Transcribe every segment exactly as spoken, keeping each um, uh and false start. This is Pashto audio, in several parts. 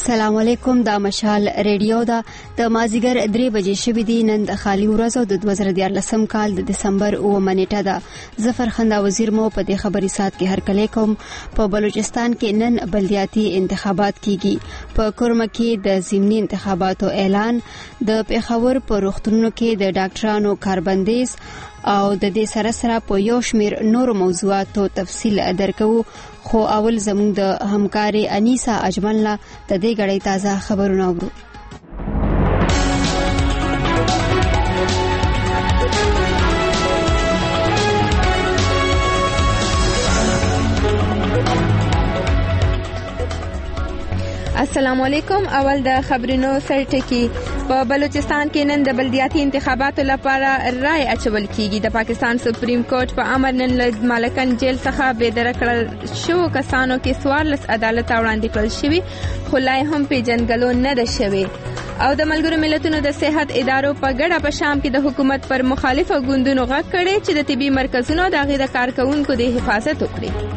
السلام علیکم. دا مشال ریډیو دا د مازیګر درې بجې شوې دي. نن د خالی ورځ او د دوه زره دیارلسم کال د دسمبر اوومه نیټه ده. ظفر خندا وزیر مو په دې خبري سات کې هرکلی کوم. په بلوچستان کې نن بلدیاتي انتخابات کیږي. په کورمه کې د ضمني انتخاباتو اعلان، د پیښور په روغتونونو کې د ډاکټرانو کاربندیز او د دې سره سره په یو شمیر نور موضوعاتو تفصیل درکو. خو اول زموږ د همکاري انیسا اجمل لا د دې غړې تازه خبرونه ورو. السلام علیکم. اول د خبرونو سرټکی. په بلوچستان کې نن د بلدیاتي انتخاباتو لپاره رای اچول کیږي. د پاکستان سپریم کورټ په امر نن له مالکن جیل څخه بېدره کړل شو کسانو کې څوارلس عدالت وړاندې کړل شوي، خو لا هم پیژنګلو نه ده شوی. او د ملګرو ملتونو د صحت ادارو په ګډه په شام کې د حکومت پر مخالفه ګوندونو غږ کړي چې د طبي مرکزونو د هغې د کارکونکو د حفاظت وکړي.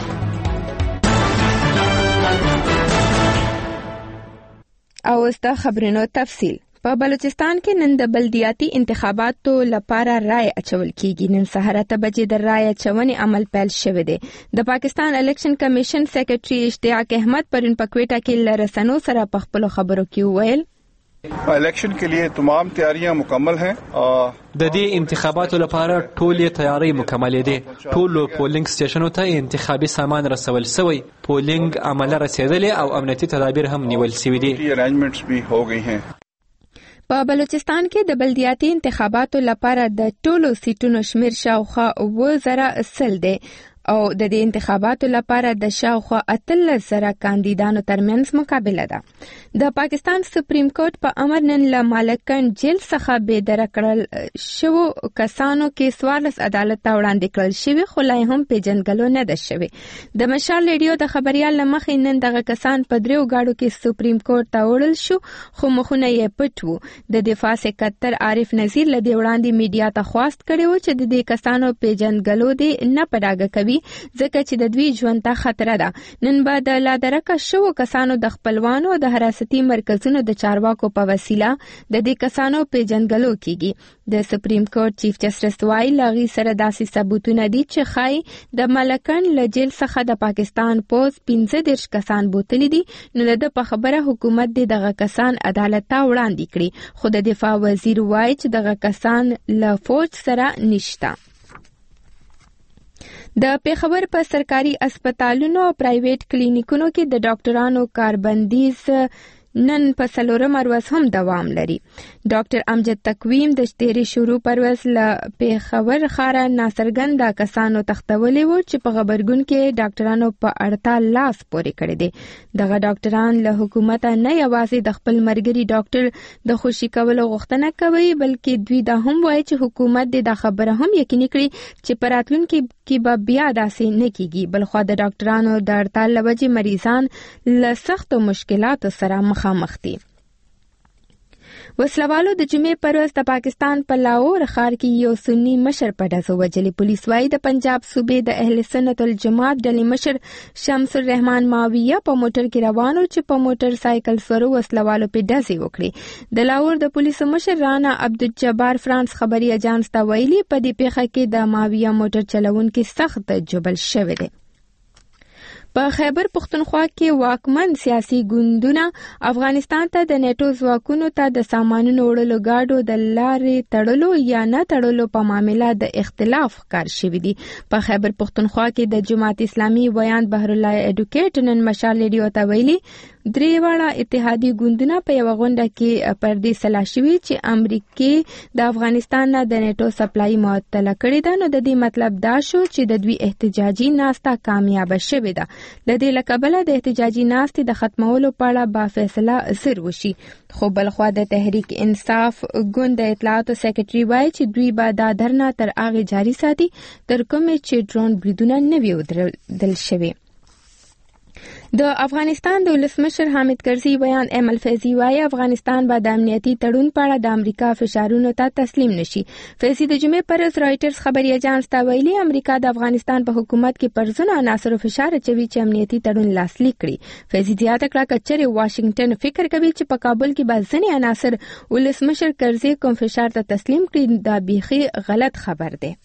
او است خبرونو تفصیل. په بلوچستان کې نن د بلدیاتي انتخاباتو لپاره رای اچول کیږي. نن سهار اته بجې د رای اچونې عمل پیل شوی دی. د پاکستان الیکشن کمیشن سیکریټري اشتیاق احمد پرون په کوټه کې له رسنیو سره په خپلو خبرو کې وویل الیکشن के लिए तमाम तैयारियां मुकम्मल हैं. د دې انتخاباتو لپاره ټولې تیاری مکمل دي. ټولو پولینګ سټیشنونو ته انتخابي سامان رسول شوی، پولینګ عمله رسیدلې او امنیتي تدابیر هم نیول شوي دي. ارینجمنټس بھی ہو گئی ہیں. په بلوچستان کې د بلدیاتي انتخاباتو لپاره د ټولو سیټونو شمیر شاوخوا اوه زره سل دی او د دې انتخاباتو لپاره د شاوخوا اتلس زره کاندیدانو ترمنځ مقابله ده. د پاکستان سپریم کورټ په امر نن له مالکن جیل څخه بېدره کړل شو کسانو کې څوارلس عدالت ته وړاندې کړل شوي، خو لا هم پیژنګلو نه ده شوی. د مشال ریډیو د خبريال له مخې نن دغه کسان په دریو گاډو کې سپریم کورټ ته وړل شو، خو مخونه یې پټ وو. د دفاع سکرټر عارف نذیر له دې وړاندې میډیا ته خواست کړی و چې د دې کسانو پیژنګلو دې نه پډاګه کوي ځکه چې د دوی ژوند ته خطر ده. نن به د لادرکه شو کسانو د خپلوانو د حراستي مرکزونو د چارواکو په وسیله د دې کسانو پیژنګلو کیږي. د سپریم کورټ چیف جسټس وايي لغي سره داسې ثبوتونه دي چې خای د ملکن له جیل څخه د پاکستان پوز پنځه دېرش کسان بوتلي دي. نو د په خبره حکومت دې دغه کسان عدالت ته وړاندې کړي، خو د دفاع وزیر وايي چې دغه کسان له فوج سره نشته. د پیښور په سرکاري اسپیټالونو او پرایویټ کلینیکونو کې د ډاکټرانو کاربندیز نن په څلورمه ورځ هم دوام لري. ډاکټر امجد تقویم د تیرې شروع پر ورځ له پیښور ښاره ناڅرګنده کسانو تختولي وو چې په خبرګون کې ډاکټرانو په اړتال لاس پورې کړی دی. دغه ډاکټران له حکومت نه یوازې د خپل مرګري ډاکټر د خوشي کولو غوښتنه کوي، بلکې دوی دا هم وایي چې حکومت دې دا خبره هم یقیني کړي چې په راتلونکي کې به بیا داسې نه کیږي. بلخوا د ډاکټرانو د اړتال له وجې مریضان له سختو مشکلاتو سره مخامخ دي. وسلوالو د جمعې پر ورځ د پاکستان په لاهور ښار کې یو سنی مشر په ډزو وجلي. پولیس وايي د پنجاب صوبې د اهل سنت الجماعت ډلې مشر شمس الرحمن ماویه په موټر کې روانو چې په موټر سایکل سره وسلوالو په ډزې وکړي. د لاهور د پولیسو مشر رانا عبدالجبار فرانس خبري اجانس ته ویلي په دې پیښه کې د ماویه موټر چلوونکي سخت جبل شوی دی. په خیبر پختونخوا کې واکمن سیاسي ګوندونه افغانستان ته د نیټو ځواکونو ته د سامانونو وړلو گاډو د لارې تړلو یا نه تړلو په معاملې د اختلاف ښکار شوی دی. په خیبر پختونخوا کې د جماعت اسلامي ویاند بهر الله اډوکیټ نن مشال ریډیو ته ویلي درې واړه اتحادي ګوندونه په یو غونډه کې پر دې سلا شوي چې امریکای د افغانستان نه د نیټو سپلای معطل کړی ده. نو د دې مطلب دا شو چې د دوی احتجاجي ناسته کامیاب شوه ده. د دې لکبله د احتجاجي ناستې د ختمولو په اړه با فیصله زر وشي. خو بلخوا د تحریک انصاف ګوند د اطلاعاتو سیکریټري وایي چې دوی به دا درنه تر هغې جاري ساتي تر کومې چې ډرون بریدونه نه وي ودرول شوي. د افغانستان د ولسمشر حامد کرزي بیان ام الفیضي وايي افغانستان به د امنیتي تړون په اړه د امریکا فشارونو ته تسلیم نشي. فیضي د جمعې پر ورځ رائټرز خبري اژانس ته ویلي امریکا د افغانستان په حکومت کې پر ځینو عناصرو فشار اچوي چې امنیتي تړون لاسلیک کړي. فیضي زیاته کړه چې چېرې واشنگټن فکر کوي چې په کابل کې به ځینې عناصر ولسمشر کرزي کوم فشار ته تسلیم کړي دا بیخي غلط خبر دی.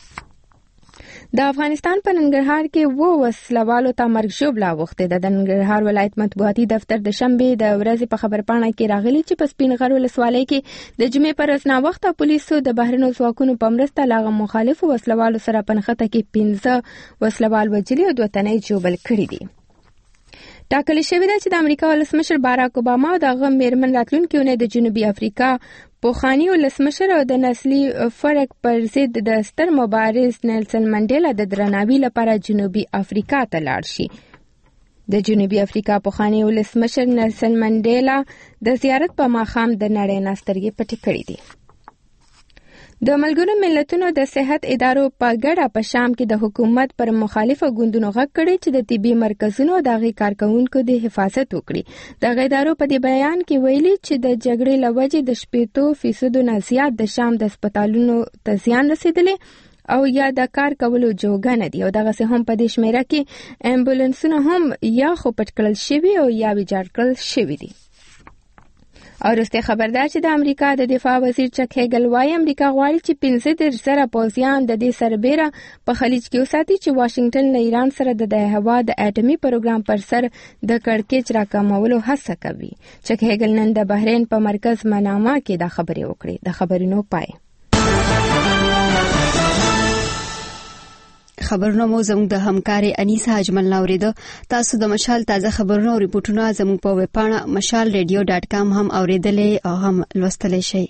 د افغانستان په ننګرهار کې وو وسلوالو ته مرګ ژوبله اوښتې ده. د ننګرهار ولایت مطبوعاتي دفتر د شنبې د ورځې په خبرپاڼه کې راغلي چې په سپین غر ولسوالۍ کې د جمعې پر ورځ ناوخته پولیسو د بهرنیو ځواکونو په مرسته له هغه مخالفو وسلوالو سره په نښته کې پنځه وسلوال وژلي او دوه تنه یې ژوبل کړي دي. ټاکل شوې ده چې د امریکا ولسمشر باراک اوباما او د هغه میرمن راتلونکي اونۍ د جنوبي افریقا پخواني ولسمشر او د نسلي فرق پر ضد د ستر مبارز نیلسن منډیلا د درناوي لپاره جنوبي افریقا ته لاړ شي. د جنوبي افریقا پخواني ولسمشر نیلسن منډیلا د زیارت په ماښام د نړۍ نه سترګې پټې کړې دي. د ملګرو ملتونو د صحت ادارو په ګډه په شام کې د حکومت پر مخالفو ګوندونو غږ کړی چې د طبي مرکزونو د هغې کارکوونکو د حفاظت وکړي. دغه ادارو په دې بیان کې ویلي چې د جګړې له وجې د شپېتو فیصدو نه زیات د شام د هسپتالونو ته زیان رسېدلی او یا د کار کولو جوګه نه دي او دغسې هم په دې شمیره کې امبولانسونه هم یا خو پټ کړل شوي او یا ویجاړ کړل شوي دي. او وروسته خبردار چې د امریکا د دفاع وزیر چک هیګل وايي امریکا غواړي چې پنځه دېرش زره پوځیان د دې سربیره په خلیج کې وساتي چې واشنگټن له ایران سره د هوا د اټومي پروګرام پر سر د کړکېچ راکمولو هڅه کوي. چک هیګل نن د بحرین په مرکز مناما کې دا خبرې وکړې. د خبرونو پای. خبرونه مو زموږ د همکاري انیسه اجمل ناوریده. تاسو د مشال تازه خبرونه او ریپورتونه زموږ په ویب پاڼه مشال ریډیو ډاټ کام هم اوریدلې او هم لوستلې شئ.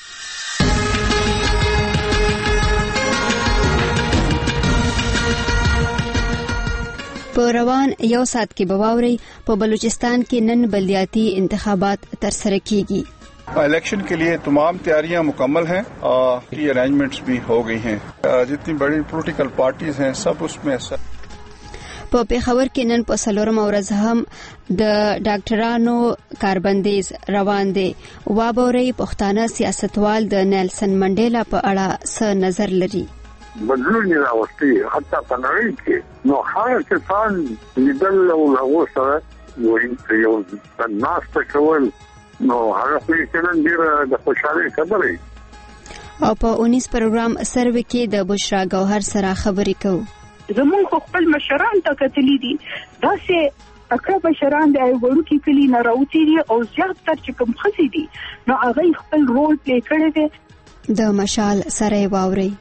په روان یو ساعت کې به واورئ په بلوچستان کې نن بلدیاتي انتخابات ترسره کیږي. इलेक्शन के लिए तमाम तैयारियां मुकम्मल हैं और ये अरेंजमेंट्स भी हो गई हैं. जितनी बड़ी पॉलिटिकल पार्टीज हैं सब उसमें په پیښور کې نن په څلورمه ورځ هم د ډاکټرانو کاربندیز روان دی. وابورئ پښتانه سیاستوال د نیلسن منډیلا په اړه څه نظر لري. بدلون راوستي حتی په نړۍ کې نو هغه کسان لیدل او هغه سره وایي یو ناس ته کول نو هغه په نن ډیر د خوشاله خبرې. او په اونیس پروګرام سروې کې د بشرا گوهر سره خبرې کوو. زموږ خپل مشران ته کتلی دي داسې اکرا مشران د وړو کې کلی نه راوتی دي او زیات تر چې کوم خسي دي نو هغه خپل رول پلی کړی دی. د مشال سره واوري.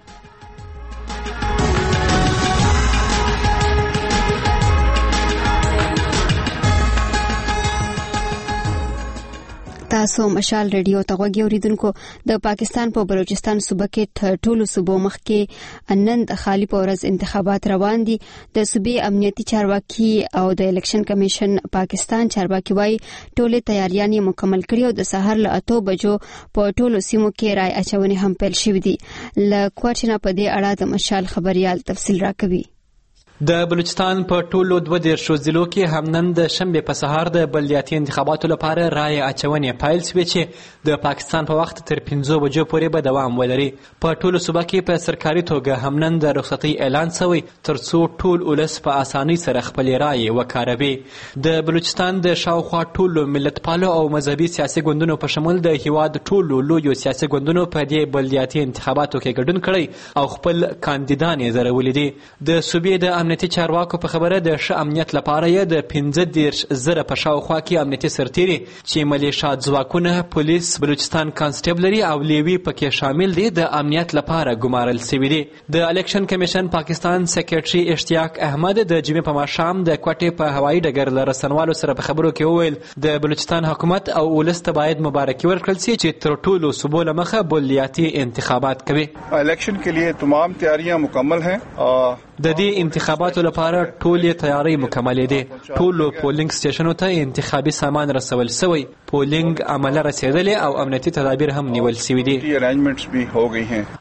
تاسو مشال ریډیو ته غوږی اوریدونکو. د پاکستان په بلوچستان صوبه کې ټولو صوبو مخ کې نن د خالی په ورځ انتخابات روان دي. د صوبې امنیتي چارواکي او د الیکشن کمیشن پاکستان چارواکي وايي ټولې تیاریاں مکمل کړي او د سحر له اتو بجو په ټولو سیمو کې رای اچونې هم پیل شوې دي. ل کوټینا په دې اړه د مشال خبريال تفصیل راکوي. د بلوچستان په ټولو دوه دیرشو ضلعو کې هم نن د شنبې په سهار د بلدیاتي انتخاباتو لپاره رایې اچونې پیل شوې چې د پاکستان په وخت تر پنځو بجو پورې به دوام ولري. په ټولو صوبه کې په سرکاري توګه هم نن د رخصتۍ اعلان شوی ترڅو ټول ولس په اسانۍ سره خپلې رایې وکاروي. د بلوچستان د شاوخوا ټولو ملتپالو او مذهبي سیاسي ګوندونو په شمول د هیواد ټولو لویو سیاسي ګوندونو په دې بلدیاتي انتخاباتو کې ګډون کړی او خپل کاندیدان یې ځړولي دي. د صوبې د امنیتي چارواکو په خبره د ښه امنیت لپاره یې د پنځه دیرش زره په شاوخوا کې امنیتي سرتیري چې ملیشات ځواکونه پولیس بلوچستان کانسټیبلري او لیوي پکې شامل دي د امنیت لپاره ګمارل شوي دي. د الیکشن کمیشن پاکستان سیکریټري اشتیاق احمد د جمعې په ماښام د کوټې په هوایي ډګر له رسنوالو سره په خبرو کې وویل د بلوچستان حکومت او ولس ته باید مبارکي ورکړل شي چې تر ټولو صوبو له مخه بلدیاتي انتخابات کوي. الیکشن के लिए तमाम तैयारियां मुकम्मल हैं. د دې انتخاباتو لپاره ټولې تیاری مکملې دي. ټولو پولینګ سټیشنونو ته انتخابي سامان رسول شوی. پولینګ عمله رسیدلې او امنیتي تدابیر هم نیول شوي دي. ارینجمنټس بھی ہو گئی ہیں.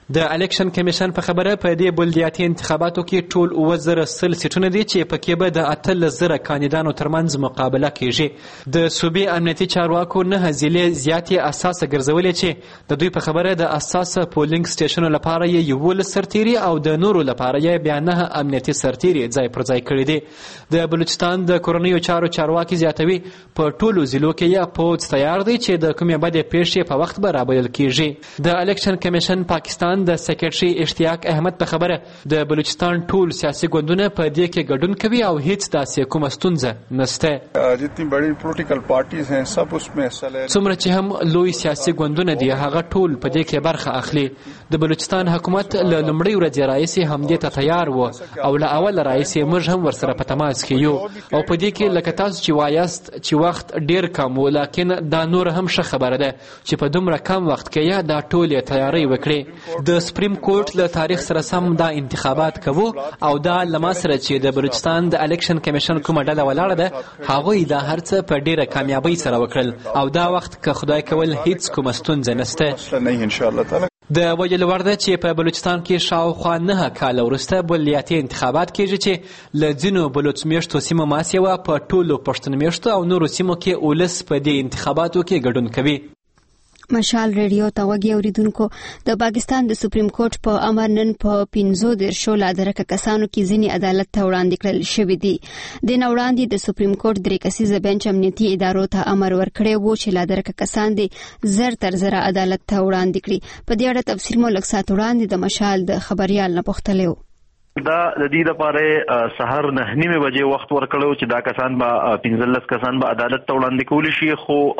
د الیکشن کمیشن په خبره په دې بلدیاتي انتخاباتو کې ټول اووه زره سل سیټونه دي چې پکې به د اتلس زره کاندیدانو ترمنځ مقابله کیږي. د صوبې امنیتي چارواکو نه ضلعې زیاتې اساسه ګرځولې چې د دوی په خبره د اساسه پولینګ سټیشنو لپاره یې یولس سرتیري او د نورو لپاره یې بیا نه امنیتي سرتیري ځای پر ځای کړي دي. د بلوچستان د کورنیو چارو چارواکي زیاتوي په ټولو ضلعو کې یې پوځ تیار دی چې د کومې بدې پیښې په وخت به رابلل کیږي. د الیکشن کمیشن پاکستان د سیکرټري اشتیاق احمد په خبره د بلوچستان ټول سیاسي ګوندونه په دې کې ګډون کوي او هیڅ داسې کومه ستونزه نشته. جتنی بڑی پولیټیکل پارټیز ہیں سب اس میں حصہ لے څومره چې هم لوی سیاسي ګوندونه دي هغه ټول په دې کې برخه اخلي. د بلوچستان حکومت له لومړۍ ورځې راهیسې همدې ته تیار و او له اوله راهیسې موږ هم ورسره په تماس کې یو او په دې کې لکه تاسو چې وایاست چې وخت ډیر کم و، لکن دا نور هم ښه خبره ده چې په دومره کم وخت کې یا دا ټولې تیاری وکړي. د سپریم کورټ له تاریخ سره سم دا انتخابات کوو او دا لما سره چې د بلوچستان د الیکشن کمیشن کومه ډله ولاړه ده هغوی دا هر څه په ډیره کامیابۍ سره وکړل او دا وخت که خدای کول هیڅ کومه ستونزه نشته. نہیں انشاءاللہ تعالی. د ویلو وړ ده چې په بلوچستان کې شاوخوا نهه کاله وروسته بلدیاتي انتخابات کیږي چې له ځینو بلوچ میشتو سیمو ماسیوه په ټولو پښتون میشتو او نورو سیمو کې ولس په دې انتخاباتو کې ګډون کوي. مشال ریډیو ته وګي اوریدونکو د پاکستان د سپریم کورټ په امر نن په پنځو دیرشو لادرکه کسانو کې ځینې عدالت ته وړاندې کړل شوې دي. د نه وړاندې د سپریم کورټ درې کسیزه بنچ امنیتي ادارو ته امر ورکړی و چې لادرکه کسان دې زر تر زره عدالت ته وړاندې کړي. په دې اړه تفصیل مو لږ ساعت وړاندې د مشال د خبريال نه پوښتلی و. دا د دې لپاره سحر نه نیمه بجې وخت ورکړو چې دا کسان به پنځلس کسان به عدالت ته وړاندې کول شي،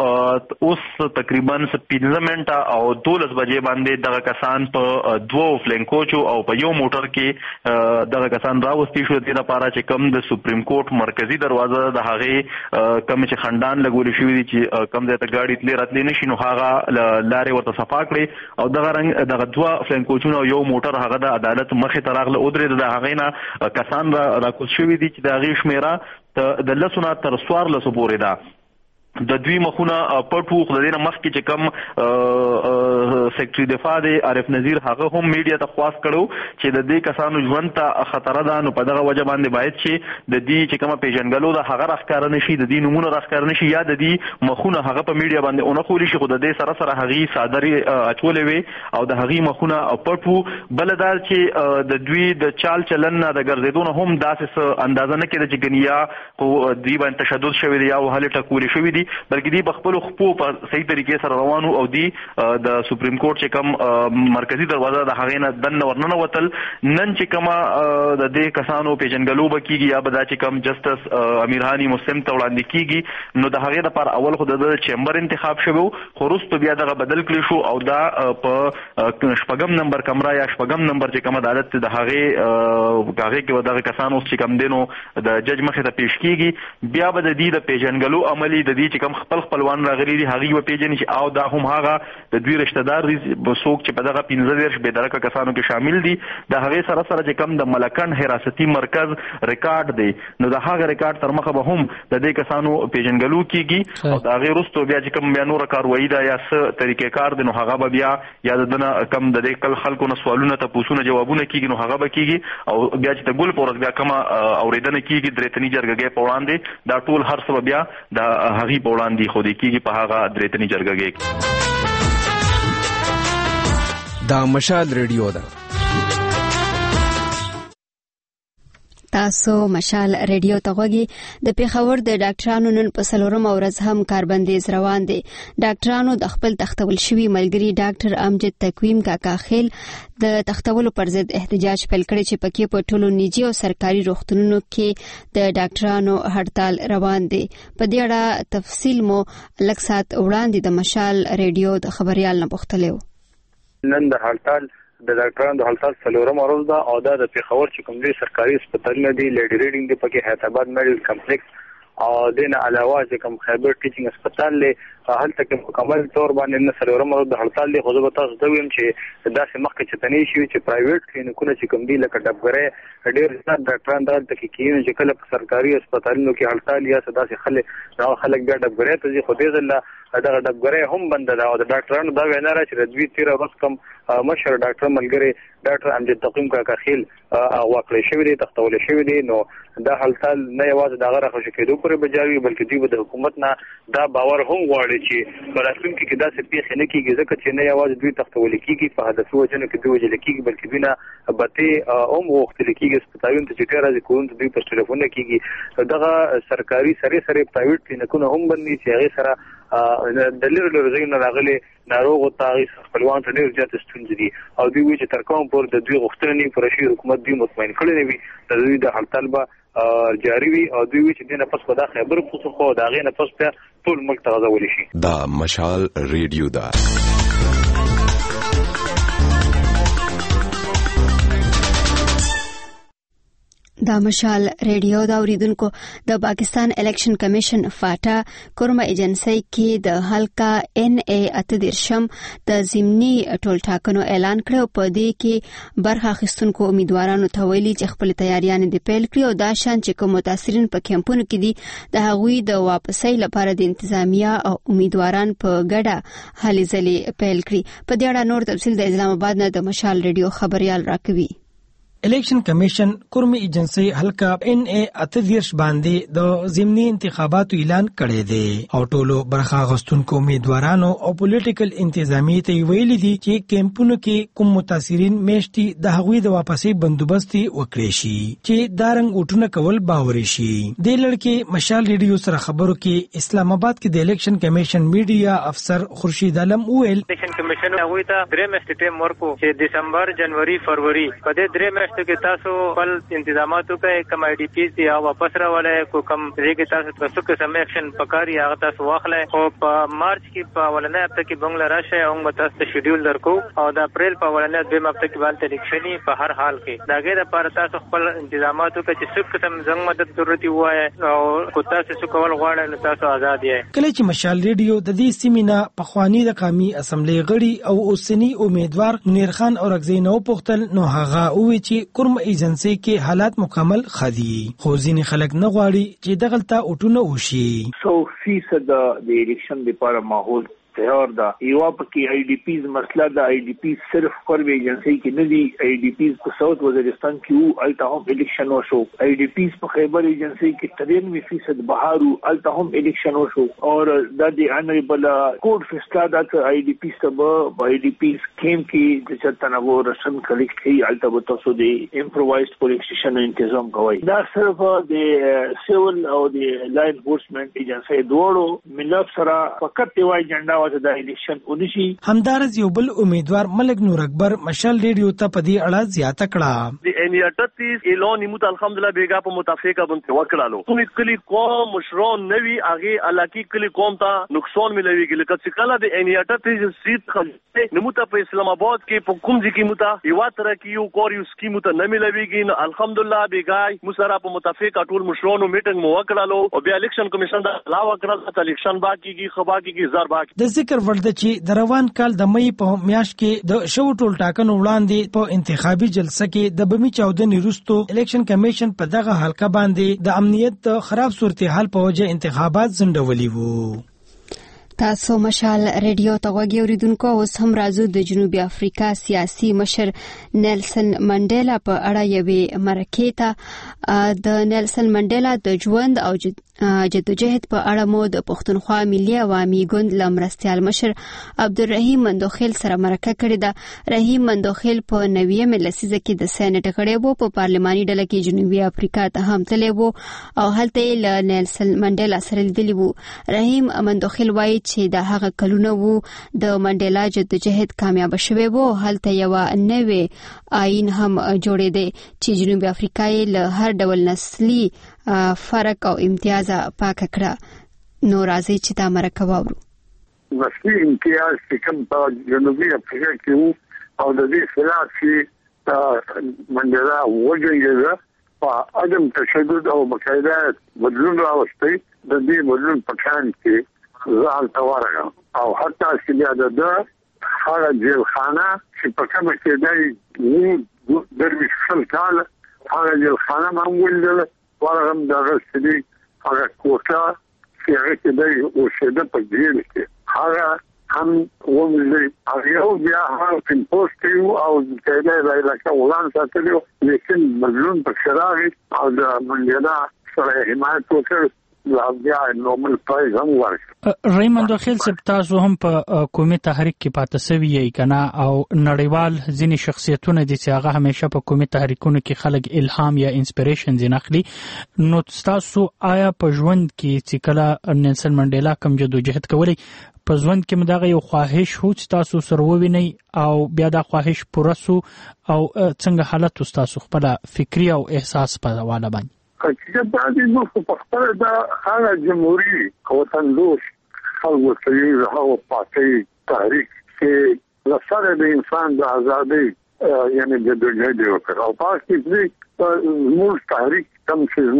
خو اوس تقریبا پنځه منټه او دولس بجې باندې دغه کسان په دوو فلینکوچو او په یو موټر کې دغه کسان راوستي شو. د لپاره چې کم د سپریم کورټ مرکزی دروازه د هغه کم چې خندان لګول شوی دي چې کم ځای ته گاډي تلې راتلې نشي نو هغه لارې ورته صفا کړي او دغه رنګ دغه دوه فلینکوچونه او یو موټر هغه د عدالت مخې ته راغله او درې هغه نه کسان را راکوز شوي دي چې د هغې شمیره د لسو نه تر څوارلسو پورې ده. د دوی مخونه پټو خو د دې نه مخکې چې کم سیکرټري دفاع دی عارف نذیر هغه هم میډیا ته خواست کړو چې د دې کسانو ژوند ته خطر ده نو په دغه وجه باندې باید چې د دې چې کومه پیژنګلو ده هغه راښکاره نشي، د دې نومونه راښکاره نشي یا د دې مخونه هغه په میډیا باندې اونه خولی شي، خو د دې سره سره هغې څادرې اچولې وي او د هغې مخونه پټ. بله دا چې د دوی د چال چلن نه د ګرځېدو نه هم داسې اندازه نه کېده چې ګنیا خو دوی باندې تشدد شوی دی یا وهلې ټکولې شوي دي، بلکې دی په خپلو خپو په صحیح طریقې سره روانو او دی د سپریم کورټ چې کوم مرکزی دروازه د هغې نه دننه ورننه وتل. نن چې کومه د دې کسانو پیژنګلو به کېږي یا به دا چې کوم جسټس امیرهاني مسلم ته وړاندې کېږي نو د هغې لپاره اول خو د چیمبر انتخاب شوی و، خو وروسته بیا دغه بدل کړی شو او دا په شپږم نمبر کمره یا شپږم نمبر چې کوم عدالت د هغې هغې کې به دغه کسان اوس چې کوم دی نو د جج مخې ته پیش کېږي. بیا به د دې د پیژنګلو عملي د دې چې کوم خپل خپلوان راغلي دي هغوی به پېژني چې او دا هم هغه د دوی رشته دار دي څوک چې په دغه پنځه دېرش بېدرکه کسانو کې شامل دي. د هغې سره سره چې کوم د ملکن حراستي مرکز ریکارډ دی نو د هغه ریکارډ تر مخه به هم د دې کسانو پیژنګلو کېږي او د هغې وروسته بیا چې کوم بیا نوره کاروایي ده یا څه طریقې کار دی نو هغه به بیا یا د ده نه کم د دې کل خلکو نه سوالونه تپوسونه جوابونه کېږي نو هغه به کېږي او بیا چې د ګل په ورځ بیا کومه اورېدنه کېږي درې تني جرګګۍ په وړاندې دا ټول هر څه به بیا د هغې په وړاندې ښودل کېږي په هغه درې تني جرګګۍ کې. دا مشال ریډیو ده. تاسو مشال ریډیو ته غوږی. د پیښور د ډاکټرانو نن په څلورمه ورځ هم کاربندیز روان دی. ډاکټرانو د خپل تختول شوي ملګري ډاکټر امجد تقویم کاکا خیل د تختولو پر ضد احتجاج پیل کړی چې پکې په ټولو نجی او سرکاري روغتونونو کې د ډاکټرانو هړتال روان دی. په دې اړه تفصیل مو لږ ساعت وړاندې د مشال ریډیو د خبريال نه پوښتلی و. نن د هړتال د ډاکټرانو د هړتال څلورمه ورځ ده او دا د پیښور چې کوم لوی سرکاري هسپتالونه دي لیډي ریډینګ دی پکې حیدرآباد میډیکل کمپلیکس او دین علاوه چې کوم خیبر ټیچینګ هسپتال له هلته کې مکمل تور باندې نه څلورمه ورځ د هړتال دی. خو زه به تاسو ته ویم چې داسې مخکې چې تنې شوي چې پرایویټ کلینیکونه چې کوم دي لکه ډبګرۍ ډېر زیات ډاکټران دلته کې کېږي چې کله په سرکاري هسپتالونو کې هړتال یا څه داسې خلک خلک بیا ډبګرۍ ته ځي. خو دې ځل دغه ډبګرې هم بند ده او د ډاکټرانو دا وینا را چې د دوی تیر ورځ کوم مشر ډاکټر ملګری ډاکټر امجد تقیم کاکا خیل واقع شوی دی تختول شوی دی نو دا حالتال نه یوازې د غره خوشی کېدو پورې بجاوي بلکې دوی د حکومت نه دا باور هم غواړي چې براسون کې دا څه پیښ نه کیږي ځکه چې نه یوازې دوی تختول کیږي په هدفو وجنه کې دوی وجل کیږي بلکې دوی نه بته هم وخت لکېږي سپتاوین ته چې راځي کوون دوی په ټلیفون کېږي دغه سرکاري سره سره پرایویټ کلینیکونه هم باندې چې هغه سره د لری لری نه راغلي ناروغ او تاریخ خپلوان ته ډیر زیات ستونزې دي او دوی چې تر کوم پور د دوی غوښتنې پر شي حکومت دوی مطمئن کړي نه وي د دوی د حل طلبه جاری وي او دوی چې دنه پس په دا خبر خو خو دا غي نه پس ته ټول ملک ته غوړي شي دا مشال ریډیو دا دا مشال ریډیو دا اوریدونکو د پاکستان الیکشن کمیشن فاټا کورما ایجنسی کې د حلقه ان ای اتدرشم د ضمني ټول ټاکنو اعلان کړو په دې کې برخه اخیستونکو امیدوارانو ته ویلي چې خپل تیاریان دي پیل کړي او دا شان چې کوم متاثرین په کمپونو کې دي د هغوی د واپسۍ لپاره د انتظامیه او امیدواران په ګډه هلې ځلې پیل کړي په دې اړه نور تفصیل د اسلام آباد نه د مشال ریډیو خبريال راکوي الیکشن کمیشن کورمی ایجنسی حلقه ان ای اتدیرش باندې د ضمني انتخاباتو اعلان کړی دی او ټولو برخه غستونکو امیدوارانو او پولیټیکل انتظامی ته ویلي دي چې کمپونو کې کوم متاثرین میشتي د هغوی د واپسې بندوبستي وکړي شي چې دارنګ اوټونه کول باوري شي د لړکې مشال ریډیو سره خبرو کې اسلام آباد کې د الیکشن کمیشن میډیا افسر خورشید عالم ویل الیکشن کمیشن هغوی ته درې میاشتې ټیم ورکو چې دسمبر جنوري فروری په دې درې میاشتو کې تاسو خپل انتظامات وکړئ کوم آی ډی پی سی یا واپس راولې کو کوم ځای تاسو تاسو کې سم اکشن پکاري هغه تاسو واخلئ او په مارچ کې په ولنه هفته کې بنگله راشه او موږ تاسو شیډول درکو او د اپریل په ولنه دویم هفته کې بالته الیکشني په هر حال کې دا غیر لپاره تاسو خپل انتظامات وکړئ چې څوک کوم څنګه مدد ضرورت وای او کو تاسو څه کول غواړئ نو تاسو آزاد یې کله چې مشال ریډیو د دې سیمینا په خواني د قومي اسمبلی غړي او اوسنی امیدوار منیر خان اور اگزینو پختل نو هغه وی چې کورم ایجنسی کې حالات مکمل خدي خو ځینې خلک نه غواړي چې دغلطه اوټونه وشي سو فیصد د الیکشن لپاره ماحول تیار ده یو پکې آی ډی پیز مسله د آی ډی پیز صرف کورم ایجنسی کې نه دي آی ډی پیز په ساوث وزیرستان کې وو الته هم الیکشن وشو آی ډی پیز په خیبر ایجنسی کې ترانوي فیصد بهارو الته هم الیکشن وشو او د دې انریبل کوډ فیصله د آی ډی پیز سبب آی ډی پیز کیم کې د چتنغو رسن کلیک کې الته به تاسو د امپرووایزد پولیس سټیشن تنظیم کوي دا صرف د سیول او د لا انفورسمنت ایجنسی دوړو ملت سره فقط یو ایجنډا د الیکشن ونشي همدارز یو بل امیدوار ملک نور اکبر مشال ریډیو ته په دې اړه زیاته کړه د ان اٹھتیس اعلان نیمه الحمدلله بیګا په متفقه باندې وکړالو ټول کلی قوم مشرون نوی اغه علاقی کلی قوم ته نقصان ملويږي لکه چې کله د ان اٹھتیس سیټ خلک نموته په اسلام آباد کې په کوم ځکه موته یو تر کې یو کور یو سکیم ته نه ملويږي نو الحمدلله بیګا مسره په متفقه ټول مشرونو میټینګ مو وکړالو او بیا الیکشن کمیشن دا علاوه کړل چې الیکشن باقیږي خبا کېږي زر باقي ذکر ورده چې د روان کال د مې په میاشت کې د شو ټول ټاکنو وړاندې په انتخابي جلسه کې د بمی چودنې وروسته الیکشن کمیشن په دغه حلقه باندې د امنیت د خراب صورتحال په وجه انتخابات ځنډولي وو تاسو مشال ریډیو ته غوږی اوریدونکو اوس هم راځو د جنوبي افریقا سیاسي مشر نیلسن منډیلا په اړه یوې مرکې ته د نیلسن منډیلا د ژوند او جدوجهد په اړه مو د پښتونخوا ملي عوامي ګوند لمرستيال مشر عبدالرحیم مندوخیل سره مرکه کړې ده رحیم مندوخیل په نویم لسیزه کې د سېنات غړی وو په پارلماني ډله کې جنوبي افریقا ته هم تللی وو او هلته له نیلسن منډیلا سره لیدلی وو رحیم مندوخیل وایي چې د هغه کلونه وو د منډیلا جدوجهد کامیاب شوی وو هلته یو نوې آئین هم جوړې دی چې جنوبي افریقا له هر ډول نسلي فرق او امتیاز پاک کړه نو راځي چې دا مرکه واورو نسلي امتیاز چې کوم په جنوبي افریقا کې وو او د دې خلاف چې منډیلا وجنګېده په عدم تشدد او باقاعده بدلون راوستي د دې بدلون په کان کې ځان توارغه او حتی چې بیا د هغه جیل خانه چې په کومه کې دی درویش خل کال هغه جیل خانه معمول ده ورغم د غسلی هغه کوټه چې هغه کې دی او شهده په جیل کې هغه هم ومزي هغه بیا هم پوسټ یو او کله راځي ولان ساتلو لیکن مجنون په شراغي او د منډلا سره حمایت وکړ بیا نورمال پرایز هم ورکړ. ریموند خیل صاحب تاسو هم په قومي تحریک کې پاتې سوي یې کنه او نړیوال ځینې شخصیتونه دي چې هغه همیشه په قومي تحریکونو کې خلک الهام یا انسپریشن ځناخلي، نو تاسو آیا په ژوند کې چې کله نیلسن منډیلا کوم جدوجہد کولی په ژوند کې مداغه یو خواهش هو چې تاسو سره ووینئ او بیا دا خواهش پوره سو او څنګه حالت تاسو خپل فکری او احساس په حواله باندې؟ چې دا د نو په خپل دا هغه جمهوریت وطن دوست خلکو ته هغه پاتې تاریخ کې لسره د انسان د ازادۍ یعنی د جدوجہد وکړ او پاتې دې موږ تاریخ کم چې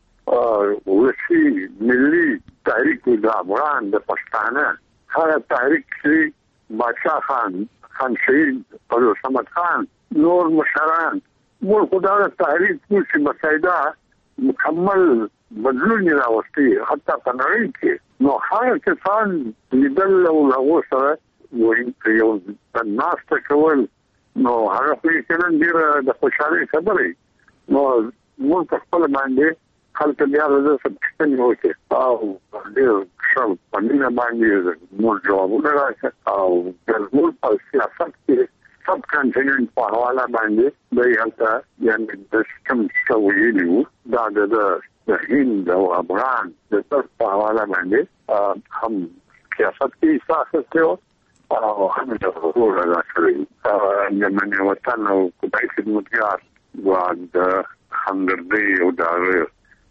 موږ ورسي ملي تاریخ د افغان د پښتانه هغه تاریخ چې بادشاہ خان خان شهید پر سمت خان نور مشران موږ خدای تاریخ چې مسایده مکمل بدلون راوستي حتی په نړۍ کې نو هغه کسان لیدل او هغه سره وایي یو ناسته کول نو هغه په کلن ډیر د خوشحالي خبرې نو موږ په خپل باندې خلک بیا د سپټن وکړي او ډیر شل پنځه باندې موږ جوابونه راکړو او د موږ په سیاست کې سب کانټیننت په حواله باندې د یالتا یعنی د سیستم شویلیو دا د د هند او افغان د تر په حواله باندې هم سیاست کې احساس کوي او هم د حقوق راځي او د مننه وطن او خدای خدمتګار و د همدردي او د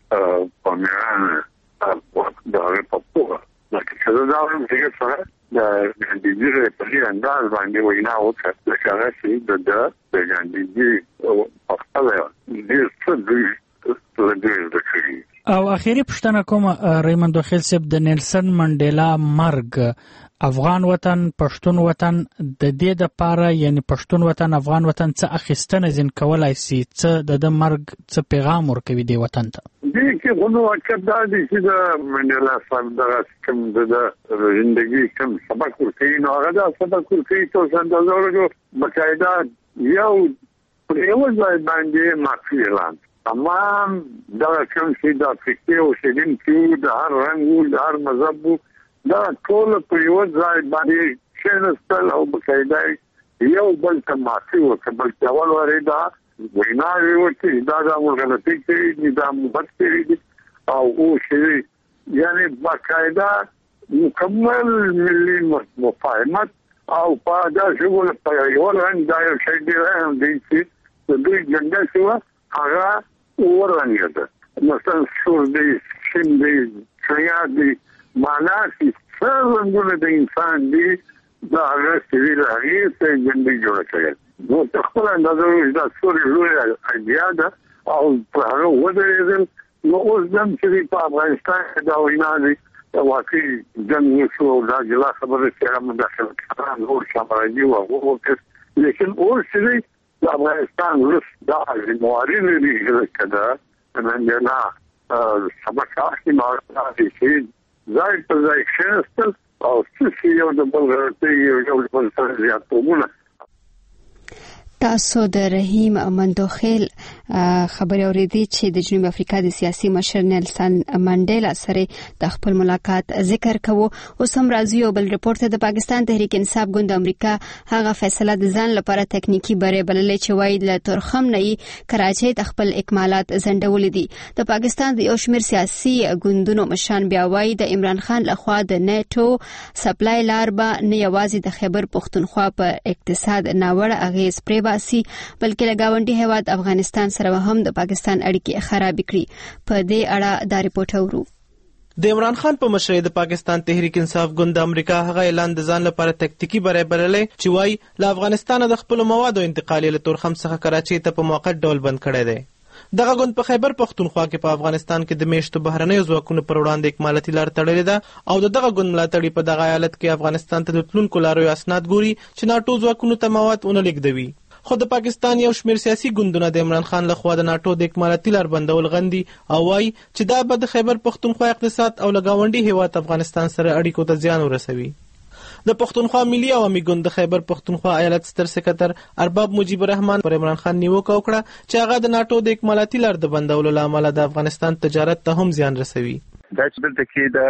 پامیان او د په لکه چې دا هم څنګه سره د ګاندیجي په دې انداز باندې وینا وکړه چې هغه چې د د ګاندیجي په خپل دې څه دوی او اخیری پښتنه کوم ریموند خیل صاحب د نیلسن منډیلا مرګ افغان وطن پښتون وطن د دې د پاره یعنی پښتون وطن افغان وطن څه اخیستنه زین کولای سي څه د مرګ څه پیغام ورکوي دی وطن ته دې کې غوڼه اکدا دي چې د منډیلا صاحب د کوم د ژوندۍ کوم سبق ورکوي نو هغه دا سبق ورکوي چې څنګه زورو بقاعده یو یو ځای باندې معافي اعلان تمام دا کوم چې د افریقا او شګین کې د هر رنګ د هر مذهب دا ټول په یو ځای باندې شنستل او بقاعده یو بل ته معافي وکړي بلکې اول ورېدا وینا یو چې دا د غلطي کې دا مبت کې او او شی یعنی بقاعده مکمل ملي مفاهمت او په دا شغل په یو رنګ دا یو شی دی چې د دوی څنګه شو هغه ورنګه مثلا شور دی شین دی څنګه دی معنا چې څنګه د انسان دی دا هغه چې هغه څه ژوندۍ جوړ کړي نو خپل اندازه دا څوري لوی ایډیا ده او په هغه ودرېدل نو اوس دم چې په افغانستان کې دا وینا دي واقعي جنګ شو دا جلا خبره چې هم داخله کړه نو شامل او هغه لیکن اوس چې د افغانستان رس دا د موارد لري کده نن نه سبق اخلي ما چې ځای په ځای شنستل او څه یو د بل غلطي یو د بل سره زیاتونه تاسو د رحیم مندوخیل خبري اوریدي چې د جنوب افریقا د سیاسي مشر نیلسن منډیلا سره د خپل ملاقات ذکر کوو. اوس هم راځي یو بل رپورت د پاکستان تحریک انصاف ګوند امریکا هغه فیصله د ځان لپاره تکنیکی بری بللې چې وایي د ترخم نه کراچۍ د خپل اکمالات زندول دي. د پاکستان د یو شمېر سیاسي ګوندونو مشان بیا وایي د عمران خان لخوا د نیټو سپلای لار به نه یوازې د خیبر پختونخوا په اقتصاد ناوړه اغیز پرې باسي بلکې د گاونډي هیواد افغانستان سره هم د پاکستان اړیکې خراب کړي. په دې اړه دا رپورت اورو. د عمران خان په مشرۍ د پاکستان تحریک انصاف ګوند امریکا هغه اعلان د ځان لپاره تکتیکی بری بللې چې وایي له افغانستان د خپل موادو انتقال له تورخم څخه کراچۍ ته په موقت ډول بند کړی دی. دغه ګوند په خیبر پختونخوا کې په افغانستان کې د میشتو بهرنیو ځواکونو پر وړاندې اکمالاتي لار تړلې ده او د دغه ګوند ملاتړي په دغه حالت کې افغانستان ته د تلونکو لارویو اسناد ګوري چې ناټو ځواکونو ته مواد ونه لیږدوي. خو د پاکستان یو شمېر سیاسي ګوندونه د عمران خان لخوا د ناټو د اکمالاتي لار بندول غندي او وايي چې دا به د خیبر پختونخوا اقتصاد او له ګاونډي هیواد افغانستان سره اړیکو ته زیان ورسوي. د پښتونخوا ملي عوامي ګوند د خیبر پښتونخوا ایالت ستر سکرټر ارباب مجیب الرحمن پر عمران خان نیوکه وکړه چې هغه د ناتو د اکمالاتي لار د بندولو لامل د افغانستان تجارت ته هم زیان رسوي. دا چې دلته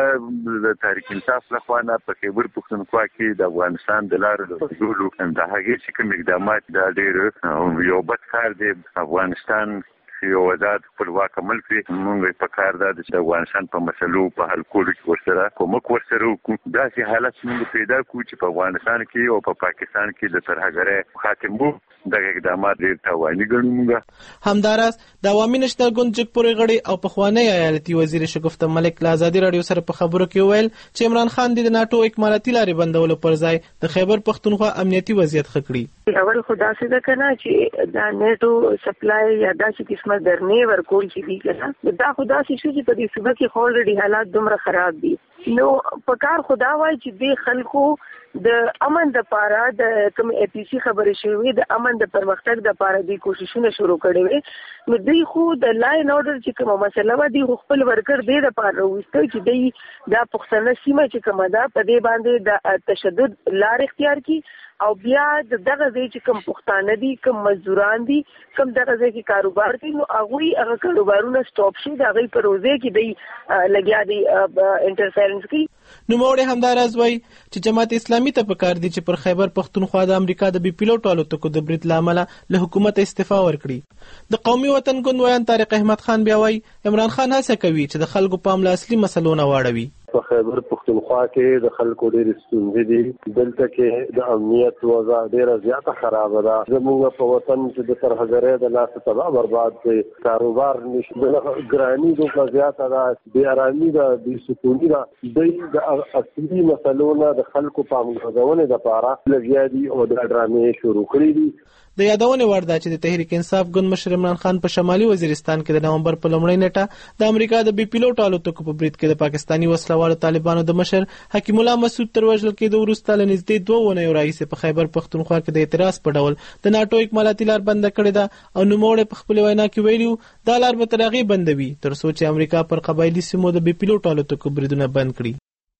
کې د تحریک انصاف لخوا نه په خیبر پښتونخوا کې د افغانستان د لارو د ټولو د هغې چې کوم اقدامات دا ډېر یو بد کار دی. افغانستان یو آزاد خپلواک ملک دی. موږ په کار ده چې د افغانستان په مسلو په حل کولو کې ورسره کومک ورسره وکړو. داسې حالت موږ پیدا کړو چې په افغانستان کې او په پاکستان کې د ترهګرۍ خاتمه دغه اقدامات ډېر تاواني ګڼو موږ. همداراز د عوامي نشنل ګوند جګپورې غړي او پخوانی ایالتي وزیر شګفته ملک له ازادي راډیو سره په خبرو کې وویل چې عمران خان د ناتو اکمالاتي لارې بندولو پر ځای د خیبر پښتونخوا امنیتي وضعیت ښه کړي. اول خدا سے ده کنه چې دا نیټو سپلای یا داسې قسمه درنې ورکول چې دي کنه دا خدا سي شو چې په دې صوبه کې اولریډي حالات دومره خراب دي. نو په کار خدا وای چې د خلکو د امن د پاره د کوم اي پي سي خبرې شوې د امن د پرمختګ د پاره د کوششونه شروع کړي وي. نو دوی خو د لاین اورډر چې کومه مسله و دی خپل ورکر دی د پاره وسته چې دی دا پښتنه سیمه چې کومه ده په دې باندې د تشدد لار اختیار کی او بیا دغه ځای چې کوم پښتانه دي کوم مزدوران دي کوم دغه ځای کې کاروبار دي نو هغه هغه کاروبارونه سټاپ شي د هغه پروژې کې دی لګیا دي انټرفیرنس کی. نو موږ همداراز وای چې جماعت اسلامي ته پکار دي چې پر خیبر پښتونخوا د امریکا د بي پیلوټ الوتکو د برید لامل له حکومت استعفا ورکړي. د قومي وطن ګوند ویان طارق احمد خان بیا وای عمران خان هڅه کوي چې د خلکو پام له اصلي مسلو نه واړوي. په خیبر پښتونخوا کې د خلکو ډېرې ستونزې دي. دلته کې د امنیت وضع ډېره زیاته خرابه ده. زموږ په وطن چې د ترهګرۍ د لاسه تباه برباد دی. کاروبار نشته، ګراني دومره زیاته ده، بې ارامي ده، بې سکوني ده. دوی د اصلي مسلو نه د خلکو پام غځونې دپاره لګیا دي او دا ډرامې شروع کړي دي. د یادونې وړ ده چې د تحریک انصاف ګوند مشر عمران خان په شمالي وزیرستان کې د نومبر په لومړۍ نیټه د امریکا د بي پیلوټ الوتکو په برید کې د پاکستاني وسلوالو طالبانو د مشر حکیم الله مسعود تر وژل کېدو وروسته له نږدې دوه اونیو راهیسې په خیبر پښتونخوا کې د اعتراض په ډول د ناټو اکمالاتي لار بنده کړې ده او نوموړی په خپلې وینا کې ویلي دا لار به تر هغې بندوي تر څو چې امریکا پر قبایلي سیمو د بي پیلوټ الوتکو بریدونه بند کړي.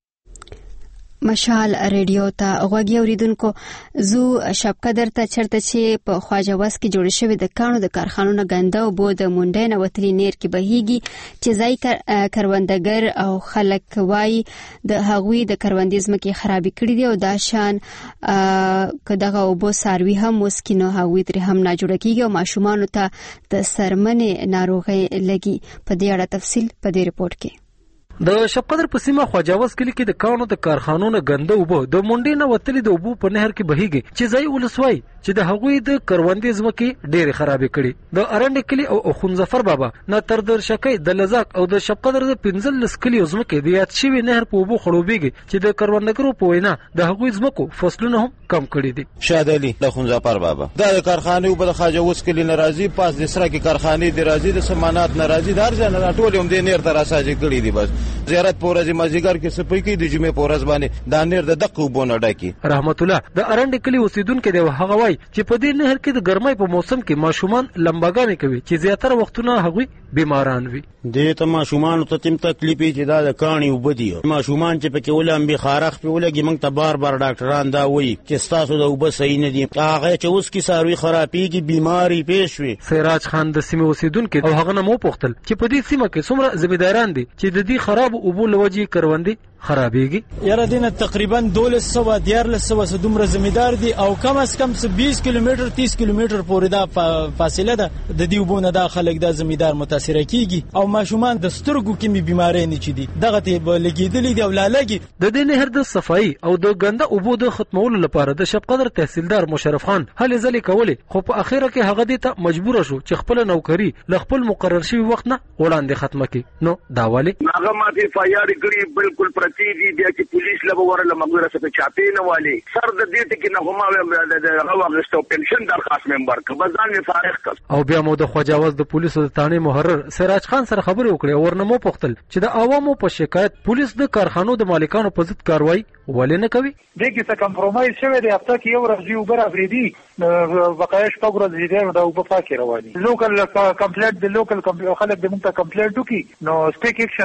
مشال ریډیو ته غوږی اوریدونکو زو شب قدر ته چرته چې په خواجه وس کې جوړ شوی د کانو د کارخانو نه ګنده او بو د مونډه نه وتلی نیر کې بهيږي چې ځای کروندګر او خلک وای د هغوی د کروندیزم کې خرابې کړې دي او دا شان کداغه او بو ساروي هم مسکینو هغوی تر هم نه جوړ کیږي او ماشومان ته د سرمنې ناروغي لګي. په دې اړه تفصیل په دې رپورت کې. د شپقدر په سیمه خواجاوس کلی کې د کانو د کارخانو ګنده اوبه د مونډې نه وتلې د اوبو په نهر کې بهيږي چې ځای ولسوي چې د هغوی د کروندې ځمکې ډېرې خرابې کړي. د ارنډ کلی او خونظفر بابا نه تر در شکې د لزاک او د شپقدر د پنځلس کلی ځمکې د یاد شوی نهر په اوبو خړوبېږي چې د کروندګرو په وینا د هغوی ځمکو فصلونه هم کم کړي دي. شاد علي د خونظفر بابا د کارخانې په خواجاوس کلی ناراضي پاس د سره کې کارخانې د راضي د سمانات ناراضي دار ځنه ټول هم د نهر تر اساسي کړي دي. بس زیارت پورې مازیګر کې سپي کې د جمعې پورز باندې د نهر د دقو بونه ډکی. رحمت الله د ارنډ کلی اوسیدونکو دی هغه وای چې په دې نهر کې د ګرمۍ په موسم کې ماشومان لمباګانې کوي چې زیاتره وختونه هغوی بیماران وي. دې ته ماشومان ته تم تکلیف چې دا د کانی وبدي ماشومان چې پکې ولهم به خارخ په ولګي موږ ته بار بار ډاکټران دا وایي چې تاسو د وب صحیح نه دي هغه چې اوس کې ساروي خرابېږي بیماری پېښ وي. سراج خان د سیمه اوسیدونکو او هغه نه مو پوښتل چې په دې سیمه کې څومره ځمېداران دي چې د دې خراب اوبو لوجي کروندې خرابېږي. یاره دینه تقریبا دولس سوه دیارلس سوه دومره زمیندار دي او کم از کم بیس کیلومتر تیس کیلومتر پورې دا فاصله ده د دې وبونه دا خلک دا زمیندار متاثر کیږي او ماشومان د سترګو کې بیماری نه چي دي دغه ته لګیدلې دی او لالګي. د دې نهر د صفایي او د ګنده اوبو د ختمولو لپاره د شپقدر تحصیلدار مشرف خان هلې ځلې کولې خو په اخیره کې هغه دې ته مجبور شو چې خپل نوکری ل خپل مقرر شوی وخت نه وړاندې ختمه کړي. نو دا والی هغه ماته فایار کړی بالکل پرتی دي چې پولیس له ورله مګوره څه چاپی نه والی سر د دې ټکی نه هم د هغه غوښتو پنشن درخواست ممبر کبزان یې فارغ کړ او بیا مو د خواجاوز د پولیسو د تانې محرر سراج خان سره خبرې وکړې او ورنمو پوښتل چې د عوامو په شکایت پولیس د کارخانو د مالکانو په ضد کاروایی ولې نه کوي. دغه څه کمپرومایز شوی دی هفته کې یو ورځ یو بر افریدي بقایش په ورځ دی دا په پاکي رواني لوکل کمپلیټ د لوکل خلک د موږ ته کمپلیټ وکي نو سپیک اکشن باقي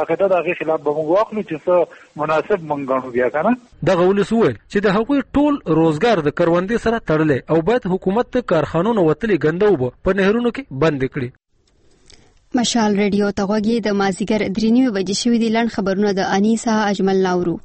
باقاعده د هغې خلاف به موږ واخلو چې څه مناسب موږ ګڼو بیا که نه. دغه ولس وویل چې د هغوی ټول روزګار د کروندې سره تړلی او باید حکومت د کارخانو نه وتلي ګنده اوبه په نهرونو کې بند کړي. مشال ریډیو ته غوږی د مازیګر درې نیمې بجې شوي دي. لنډ خبرونه د انیسا اجمل ناورو.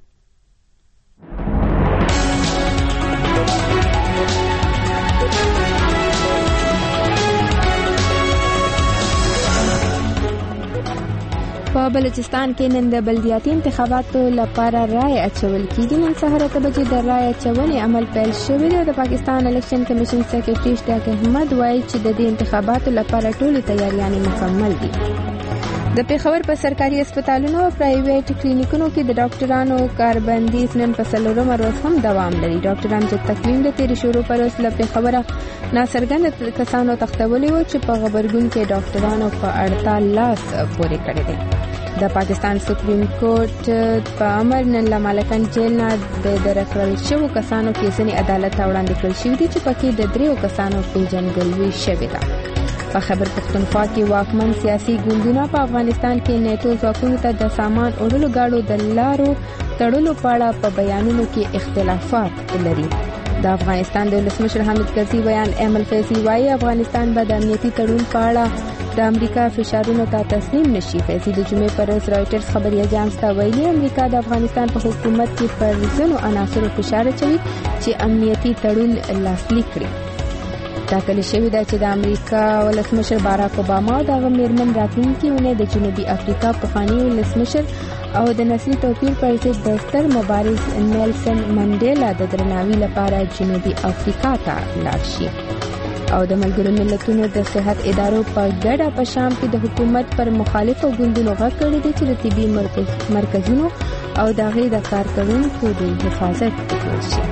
په بلوچستان کې نن د بلدیاتي انتخاباتو لپاره رای اچول کیږي. نن سهار اته بجې د رای اچونې عمل پیل شوی دی. د پاکستان الیکشن کمیشن سیکریټري اشتیاق احمد وایي چې د دې انتخاباتو لپاره ټولې تیاریانې مکمل دي. د پېښور په سرکاري هسپتالونو او پرایویټ کلینیکونو کې د ډاکټرانو کاربندیز نن په څلورمه ورځ هم دوام لري. ډاکټر امجد تقویم د تېرې شروع پر ورځ له پېښوره ناڅرګنده کسانو تښتولي وو چې په غبرګون کې ډاکټرانو په اړتال لاس پورې کړی دی. د پاکستان سپریم کورټ په امر نن له مالکان جیل نه د درکړل شوو کسانو کې ځینې عدالت ته وړاندې کړل شوي دي چې پکې د دریو کسانو پیژندګلوي شوې ده. په خیبر پښتونخوا کې واکمن سیاسي ګوندونه په افغانستان کې نیټو ځواکونو ته د سامان وړلو ګاډو د لارو تړلو په اړه په بیانونو کې اختلافات لري. د افغانستان د ولسمشر حامد کرزي بیان احمد فیضي وایي افغانستان به د امنیتي تړون په اړه د امریکا فشارونو ته تسلیم نشي. فیضي د جمعې پر ورځ رائټرز خبري اژانس ته ویلي امریکا د افغانستان په حکومت کې پر ځینو عناصرو فشار اچوي چې امنیتي تړون لاسلیک کړي. ټاکل شوی دی چې د امریکا ولسمشر باراک اوباما او د میرمن راتلونکي اونۍ د جنوبي افریقا پخوانی ولسمشر او د نسلي توپیر پر ضد د ستر مبارز نیلسن منډیلا د درناوي لپاره جنوبي افریقا ته لاړ شي. او د ملګرو ملتونو د صحت ادارو په ګډه په شام کې د حکومت پر مخالفو ګوندونو غږ کړی دی چې د طبي مرکز مرکزونو او د هغې د کارکوونکو د حفاظت وکړل شي.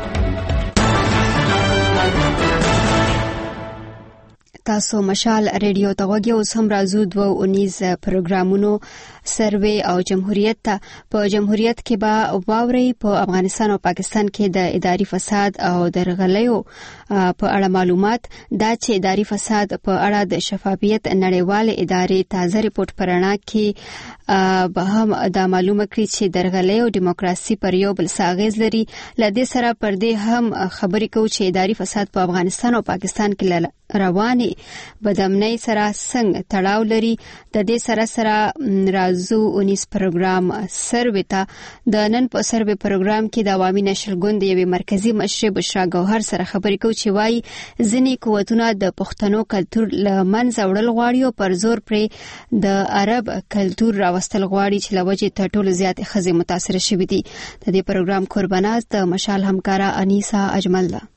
تاسو مشال ریډیو ته غوږی. اوس هم راځو دوه اونیز پروګرامونو سروې او جمهوریت ته. په جمهوریت کې به واوري په افغانستان او پاکستان کې د اداري فساد او درغلیو په اړه معلومات. دا چې اداري فساد په اړه د شفافیت نړیوال ادارې تازه ریپورت پرانا کې به هم دا معلومه کړي چې درغلي او دیموکراسي پر یو بل ساغیز لري. لدې سره پر دې هم خبرې کوي چې اداري فساد په افغانستان او پاکستان کې رواني بدامنۍ سره څنګه تړاو لري. د دې سره سره رازو اونیس پروګرام سروې ته د نن په سروې پروګرام کې د عوامي نشل ګوند یوې مرکزی مشر بشرا ګوهر سره خبرې کوي چې وايي ځینې قوتونه د پښتنو کلتور له منځه وړل غواړي او پر زور پرې د عرب کلتور راوستل غواړي چې له وجې تر ټولو زیاتې ښځې متاثره شوي دي. د دې پروګرام قرباناز د مشال همکاره انیسا اجمل ده.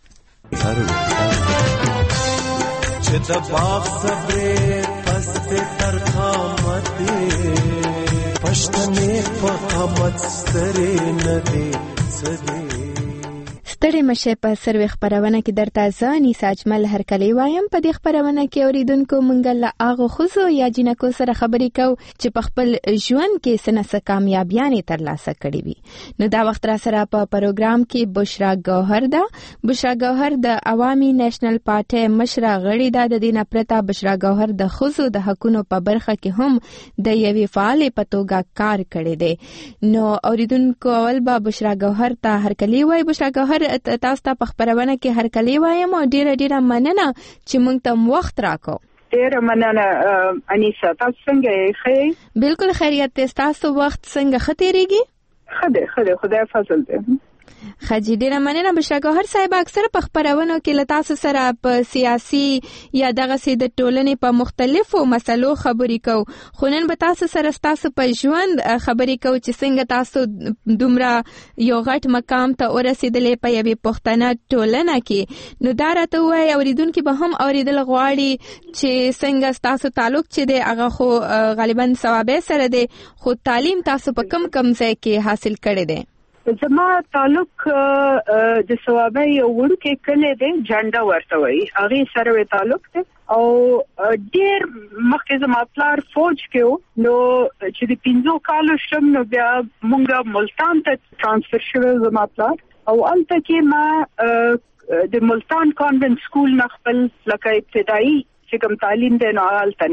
چې د باغ صبرې پسته تر قامتې پښتنې په قامت سترې نه دي څه ستړي مشه په سروې خبرونه کې درته زه انیسا اجمل هرکلی وایم. په دې خبرونه کې اوریدونکو مونږ له هغو ښځو یا جنکو سره خبرې کوو چې په خپل ژوند کې څه نه څه کامیابیانې ترلاسه کړې وي. نو دا وخت را سره په پروګرام کې بشرا ګوهر ده. بشرا ګوهر د عوامي نېشنل پارټي مشره غړې ده. د دې نه پرته بشرا ګوهر د ښځو د حقونو په برخه کې هم د یوې فعالې په توګه کار کړی دی. نو اوریدونکو اول به بشرا ګوهر ته هرکلی وایي. بشرا ګوهر تاسو ته په خبرونه کې هرکلی وایم او ډیره ډیره مننه چې موږ ته وخت راکو. ډیره مننه انیسا. تاسو څنګه یې؟ بالکل خیریت دی. تاسو وخت څنګه ښه تیریږي؟ ښه دی ښه دی خدای فضل دی. خجی ډیره مننه بشرا ګوهر صاحب. اکثره په خبرونو کې له تاسو سره په سیاسي یا دغه سي د ټولنې په مختلفو مسلو خبرې کوو. خو نن به تاسو سره تاسو په ژوند خبرې کوو چې څنګه تاسو دومره یو غټ مقام ته ورسېدلې په یوې پښتنه ټولنه کې. نو دا راته وایي اوریدونکي به هم اوریدل غواړي چې څنګه تاسو تعلق چې دی هغه خو غالبا ثوابه سره دی، خو تعلیم تاسو په کم کم ځای کې حاصل کړی دی؟ زما تعلق د ثوابه یو وړوکی کلی دی جنډه ورته وایي، هغې سره وی تعلق دی. او ډېر مخکې زما پلار فوج کې و، نو چې د پنځو کالو شم نو بیا مونږ ملتان ته ترانسفر شوی زما پلار، او هلته کې ما د ملتان کانوینټ سکول نه خپل لکه ابتدایي چې کوم تعلیم دی نو هلته نه مې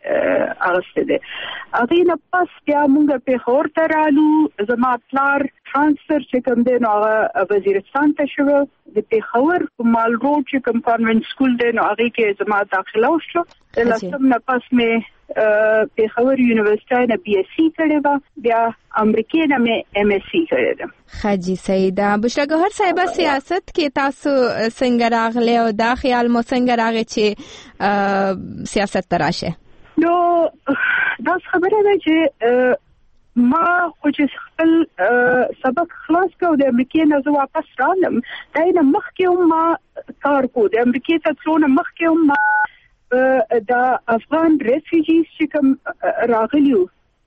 اغسته ده. هغه نه پس بیا موږ په خور ته رالو. زما پلار ترانسفر چې کوم دی نو هغه وزیرستان ته شو. د پیښور په مال روډ چې کوم کانوینټ سکول دی نو هغه کې زما داخله وشو. د لسم نه پس مې پیښور یونیورسيټي نه بي اس سي کړې و. بیا امریکا نه مې ام اس سي کړې ده. خاجي سیدا بشرا ګوهر صاحب سیاست کې تاسو څنګه راغله او دا خیال مو څنګه راغی چې سیاست تراشه؟ نو دا خبره ده چې ما خو چې خپل سبق خلاص کړو د امریکا نه زه واپس رالم. دا نه مخکې هم ما کار کو د امریکا ته تلونه مخکې هم ما د افغان ریفیوجیز چې کوم راغلیو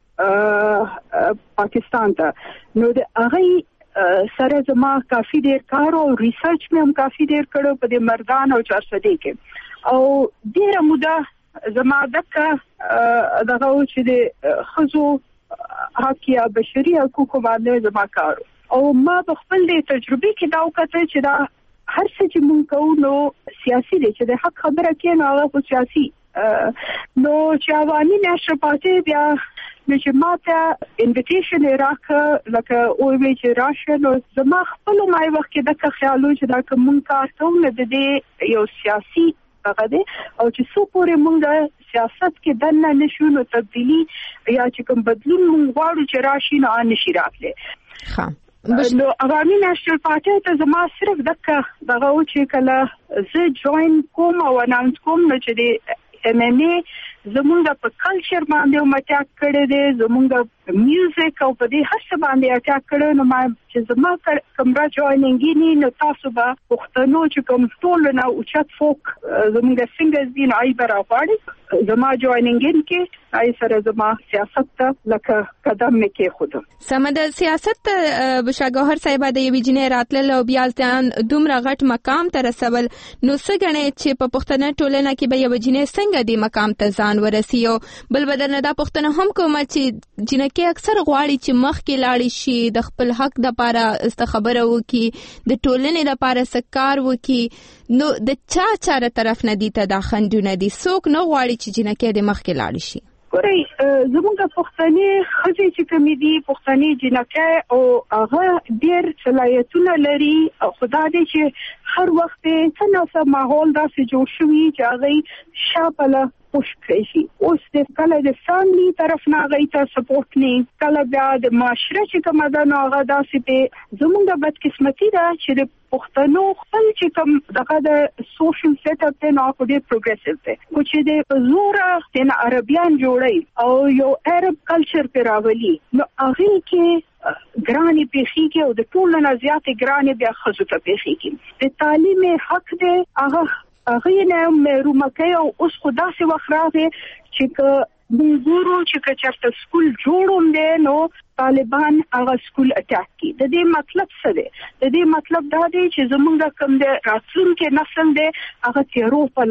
پاکستان ته نو د هغه سره زما کافي ډیر کار او ریسرچ مې هم کافي ډیر کړو په د مردان او چارسدې کې او ډیره موده زما دغه دغه چې د خزو حق یا بشري حقوق باندې زما کار او ما په خپل د تجربه کې دا وکړه چې دا هر څه چې مونږ کوو نو سیاسي دی چې د حق خبره کې نو هغه سیاسي نو چې عوامي نشر پاتې بیا نو چې ماته انویټیشن راکړه لکه او وی چې راشه نو زما خپل مای وخت کې د خیالو چې دا کوم کار کوم نه د دې یو سیاسي هغه دی او چې څو پورې مونږ سیاست کې دنه نشو نو تبدیلی یا چې کوم بدلون مونږ غواړو چې راشي نو ان شي راتله. ښه نو عوامي نېشنل پارټي ته زما صرف دغه دغه چې کله زه جوائن کوم او اناونس کوم نو چې د ام ام ای زمونږ په کلچر باندې مټاک کړی دی زمونږ میوزیک او په دې هر څه باندې اټاک کړی نو ما چې زما کومه جوائنینګ نه نو تاسو به پښتنو چې کوم ټول نه او چت فوک زمونږ سنگرز دي نو ای برابر زما جوائنینګ کې ای سره زما سیاست ته لکه قدم مې کې خود سمد سیاست بشاګوهر صاحب د یوې جنې راتلل او بیا ځان دومره غټ مقام ته رسول نو څه غنې چې په پښتنه ټولنه کې به یوې جنې څنګه دی مقام ته ځان ورسیو بل بدل نه دا پښتنه هم کوم چې جنکه اکثر غواړي چې مخ کې لاړ شي د خپل حق د لپاره استخبره وکي د ټولنې لپاره سکار وکي نو د چا چاره طرف نه دي ته دا خندونه دي څوک نه غواړي چې جنکه د مخ کې لاړ شي. ګورئ زموږ پښتنې خځې چې کومې دي پښتنې جنکه او هغه ډېر صلاحیتونه لري او خدا دې چې هر وخت څه نه څه ماحول داسې جوړ شوي چې هغه شاپله پوش کړی شي. اوس د کله د فاملی طرف نه هغه ته سپورټ نه کله بیا د معاشره چې کومه ده نو هغه داسې په زموږ بدقسمتي ده چې د پښتنو خپل چې کوم دغه د سوشل سیټ اپ ته نو په دې پروګریسیو ده خو چې د زوره د عربیان جوړي او یو عرب کلچر پر راولي نو هغه کې ګرانی پیخي کې او د ټولو نه زیاتې ګرانی بیا خزو ته پیخي کې د تعلیم حق ده هغه هغه نه مې رومکه او اوس خدا سي وخراغه چې ګورو چې چرته سکول جوړوم دي نو طالبان هغه سکول اٹیک کی. د دې مطلب څه دی؟ د دې مطلب دا دی چې زمونږ کوم د راتلونکي نسل دی هغه تیرو په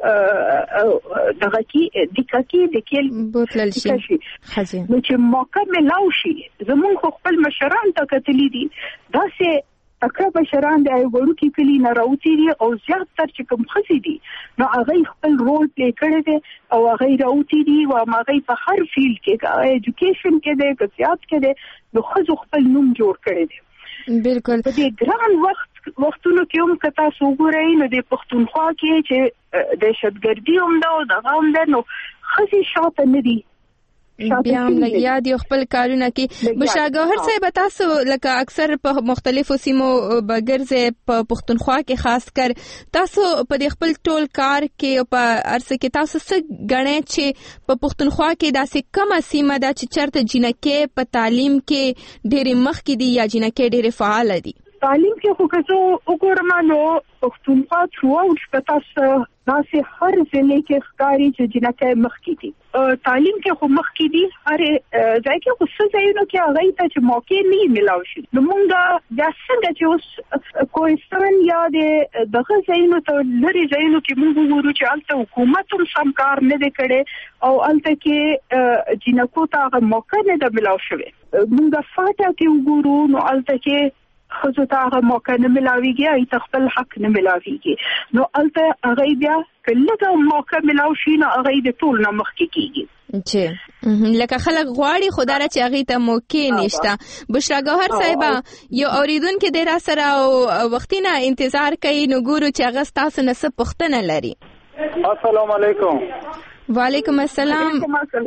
دغه کې د ککی د کېل بوتل شي خزه نو چې موقع ملاو شي زمونږ خپل مشران ته کتلی دي دا سه اکرا بشران د وړوکی کلی نه راوتی دي او زیات تر چې کوم خزي دي نو هغه خپل رول پلی کړی دي او هغه راوتی دي او هغه په هر فیلډ کې ایجوکیشن کې دي کسيات کې دي نو خزو خپل نوم جوړ کړی دي. بالکل په دې ګران وخت وختونو کې هم کتا سوګورای نو د پښتونخوا کې چې دهشتګردي هم دا او دغه هم ده نو خزي شاته نه دي بیا هم لګیا دي خپل کارونه کې. بشاګوهر صاحب تاسو لکه اکثر په مختلفو سیمو بګرځي په پښتونخوا کې خاص کر تاسو په خپل ټول کار کې او په ارسه کې تاسو څه غنئ چې په پښتونخوا کې داسې کومه سیمه ده چې چرته جنکه په تعلیم کې ډېر مخ کې دي یا جنکه ډېر فعال دي؟ تعلیم کې خو که زه وګورم نو پښتونخوا څو چې تاسو داسې هر ځای کې ښکاری چې جنکه مخ کې دي. تعلیم کې خو مخ کې دي هر ځای کې خو څه ځایونه کې هغه ته چې موقع نه ملاو شي نو موږ بیا څنګه چې اوس کوهستان یا د دغه ځایونو ته لري ځایونو کې موږ وګورو چې الته حکومت هم سم کار نه دی کړی او الته کې جنکو ته هغه موقع نه دی ملاو شوی. موږ فاټا کې وګورو نو الته کې خو ته هغه موقع نه ملاويږي ای خپل حق نه ملاويږي نو الته هغه بیا کله موقع ملاو شي نو هغه د ټول نه مخکې کیږي چې لکه خلک غواړي خدای چې هغه ته موقع نشته. بشرا ګوهر صاحب یو اوریدونکو د را سره وختینه انتظار کوي نو ګورو چې هغه تاسو نه څه پوښتنه لري. السلام علیکم. وعلیکم السلام.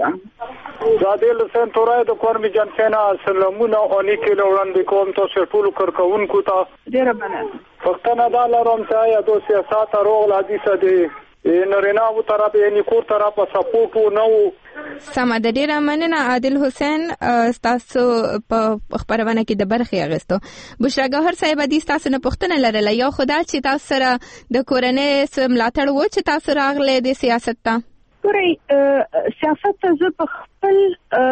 زادل حسین تورای د کورمی جنسینا سلامونه او نیکه وړاندې کوم تاسو ټول کارکونکو ته ډیر مننه. پښتنه دا لرم چې یا د سیاست روغ حدیثه دی نرینا و طرف یعنی کور طرف سپورټ نو سم د ډیر مننه عادل حسین تاسو په خبرونه کې د برخې اغستو. بشرا ګوهر صاحب دې تاسو نه پوښتنه لرله یو خدای چې تاسو سره د کورنۍ سم ملاتړ و چې تاسو راغله د سیاست ته ګورې سیاست ته زه په خپل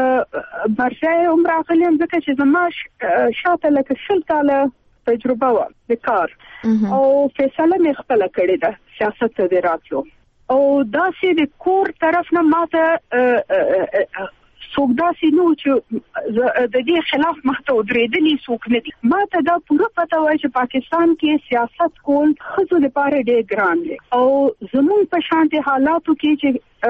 برځای عمر غلیم ځکه چې زما شاته لکه شل کاله تجربه و د کار او فیصله مې خپل کړې ده سیاست ته د راتلو او دا چې د کور طرف نه ماته څوک داسې نو چې د دې خلاف مخته ودرېدلي څوک نه دي. ماته دا پوره پته وای چې پاکستان کې سیاست کول ښځو لپاره ډېر ګران دی او زموږ په شانتي حالاتو کې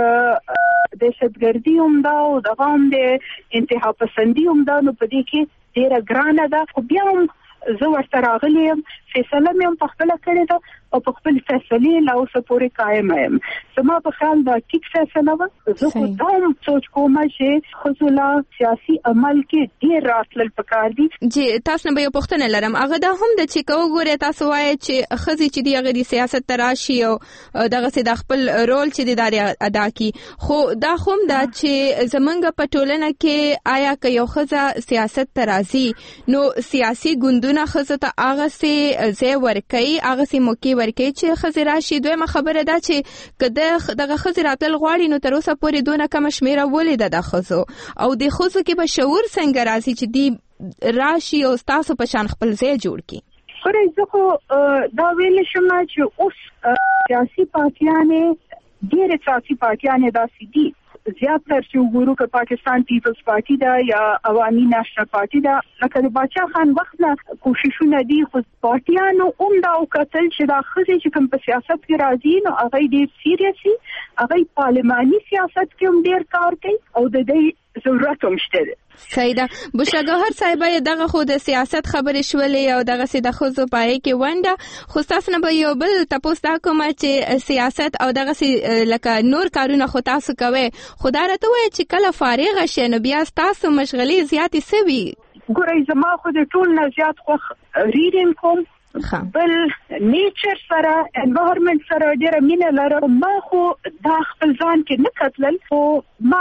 چې دهشتګردي هم دا او دغه هم د انتها پسندي هم دا نو په دې کې ډېره ګرانه ده. خو بیا هم زه ورته راغلی یم فیصله مې هم په خپله کړې ده او په خپل فیصلې لا اوسه پورې قایم یم. زما په خیال دا ټیک فیصله وه. زه خو دا هم سوچ کوم چې ښځو لا سیاسي عمل کې ډېر راتلل پکار دي. چې تاسو نه به یو پوښتنه لرم هغه دا هم ده چې که وګورئ تاسو وایئ چې ښځې چې دي هغه د سیاست ته راشي او دغسې د خپل رول چې دی دا ادا کړي خو دا خو هم ده چې زمونږ په ټولنه کې آیا که یو ښځه سیاست ته راځي نو سیاسي ګوندونه ښځو ته هغسې ځای ورکوي هغسې موقع ورکوي چې ښځې راشي. دویمه خبره ده چې که دغه ښځې راتلل غواړي نو تر اوسه پورې دونه کمه شمېره ولې ده د ښځو او د ښځو کې به شعور څنګه راځي چې دی راشي او ستاسو په شان خپل ځای جوړ کړي. خورې زه خو دا ویلی شم چې اوس سیاسي پارټیانې ډېرې سیاسي پارټیانې داسې دي زیاتره چې وګورو که پاکستان پیپلز پارټي ده یا عوامي نېشنل پارټي ده لکه د باچا خان وخت نه کوششونه دي خو پارټیانو هم دا وکتل چې دا ښځې چې کوم په سیاست کې راځي نو هغه ډېر سیریس دي هغه پارلماني سیاست کې هم ډېر کار کوي او د دې ضرورت هم شته ده. صحیح ده. بشرا ګوهر صاحب دغه خو د سیاست خبرې شولې او دغه سي د ښځو پای کې ونده خو تاسو نه به یو بل تاسو دا کوم چې سیاست او دغه سي لکه نور کارونه خو تاسو کوي خدای راته وایي چې کله فارغ شې نو بیا تاسو مشغلي زیاتې سوي. ګورئ زما خو د ټول نه زیات خو ریډینګ کوم بل نیچر سره انوایرنمنت سره ډېره مینه لرم. ما خو دا خپل ځان کې نه کتلل خو ما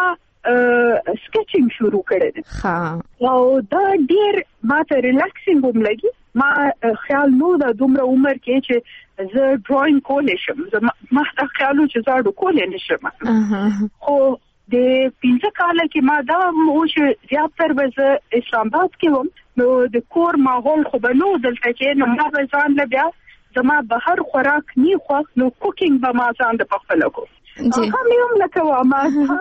سکیچینګ شروع کړی دی او دا ډېر ماته ریلیکسینګ هم لګي. ما خیال نو د دومره عمر کې چې زه ډراینګ کولی شم ما دا خیال و چې زه اډو کولی نه شم خو د پنځه کاله کې ما دا و چې زیاتره به زه اسلام آباد کې وم نو د کور ماحول خو به نو دلته کې نو ما به ځان له بیا زما بهر خوراک نی خوښ نو کوکینګ به ما ځان د پخپله کوم. هغه مې هم لکه وه ما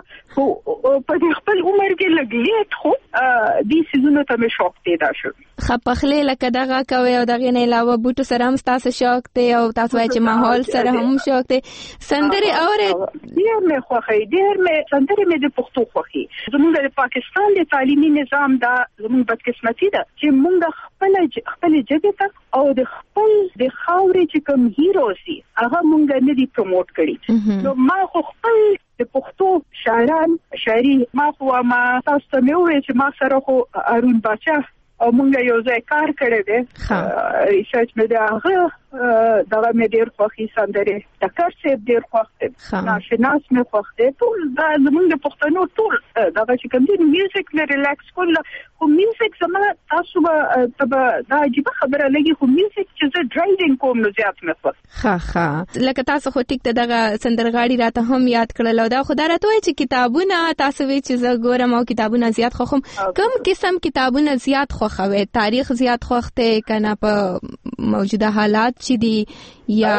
په دې خپل عمر کې لږ لیټ خو دې څیزونو ته مې شوق پیدا شو. ښه پخلی لکه دغه کوئ او دغې نه علاوه بوټو سره هم ستاسو شوق دی او تاسو وایئ چې ماحول سره هم شوق دی. سندرې اورئ؟ ډېر مې خوښوي ډېر مې سندرې مې د پښتو خوښي. زموږ د پاکستان د تعلیمي نظام دا زموږ بدقسمتي ده چې موږ خپله خپلې ژبې ته او د خپل د خاورې چې کوم هیروز دي هغه موږ نه دي پروموټ کړي. نو ما خو خپل د پښتو شاعران شاعري ما خو ما تاسو ته مې وویل چې ما سره خو هارون باچا او موږ یو ځای کار کړی دی ریسرچ مې د هغه دغه مې ډېر خوښي سندرې ټکر صاحب ډېر خوښ دی ناشناس مې خوښ دی ټول دا زموږ د پښتنو ټول دغه چې کوم دی میوزیک مې ریلیکس کول خو میوزیک زما تاسو به دا عجیبه خبره لګي خو میوزیک چې زه ډرایوینګ کوم نو زیات مې خوښ. ښه ښه لکه تاسو خو ټیک ته دغه سندرغاړي راته هم یاد کړل او دا خو دا راته وایي چې کتابونه تاسو وایئ چې زه ګورم او کتابونه زیات خوښوم. کوم قسم کتابونه زیات خوښوئ؟ تاریخ زیات خوښ دی که نه په موجوده حالات چې دي یا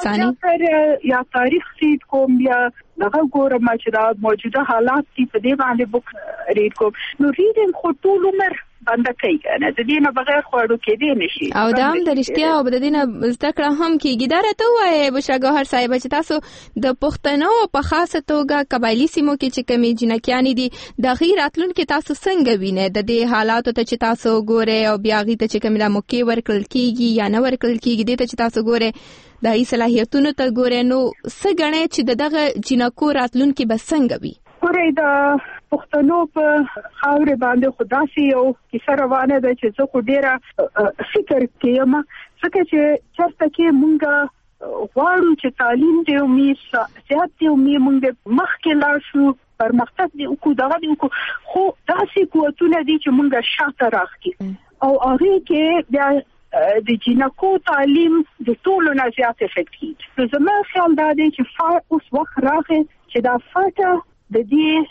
افسانې یا تاریخ سید کوم یا دغه ګورم چې دا موجوده حالات دي په دې باندې بوک ریډ کوم. نو ریډینګ خو ټول عمر بنده کوي کنه د دې نه بغیر خوړو کېدې نشي او دا هم د رښتیا او د دې نه زده کړه هم کېږي. دا راته ووایي بشرا ګوهر صاحب چې تاسو د پښتنو په خاصه توګه قبایلي سیمو کې چې کومې جنکیانې دي د غیر راتلونکي تاسو څنګه وینئ د دې حالاتو ته چې تاسو ګورئ او بیا هغې ته چې کومې موقع ورکړل کېږي یا نه ورکړل کېږي دې ته چې تاسو ګورئ د هغې صلاحیتونو ته ګورئ نو څه ګڼئ چې د دغه جنکو راتلونکي به څنګه وي؟ ګورئ د پښتنو په خاورې باندې خو داسې یو کیسه روانه ده چې زه خو ډېره فکر کوم ځکه چې چېرته کې مونږ غواړو چې تعلیم دې ومي صحت دې ومي مونږ مخکې لاړ شو پرمختګ دې وکړو دغه دې وکړو خو داسې قوتونه دي چې مونږ شاته راغلي او هغې کې بیا د جنکو تعلیم د ټولو نه زیات افیکټ نو زما خیال دا دی چې اوس وخت راغی چې دا فاټه د دې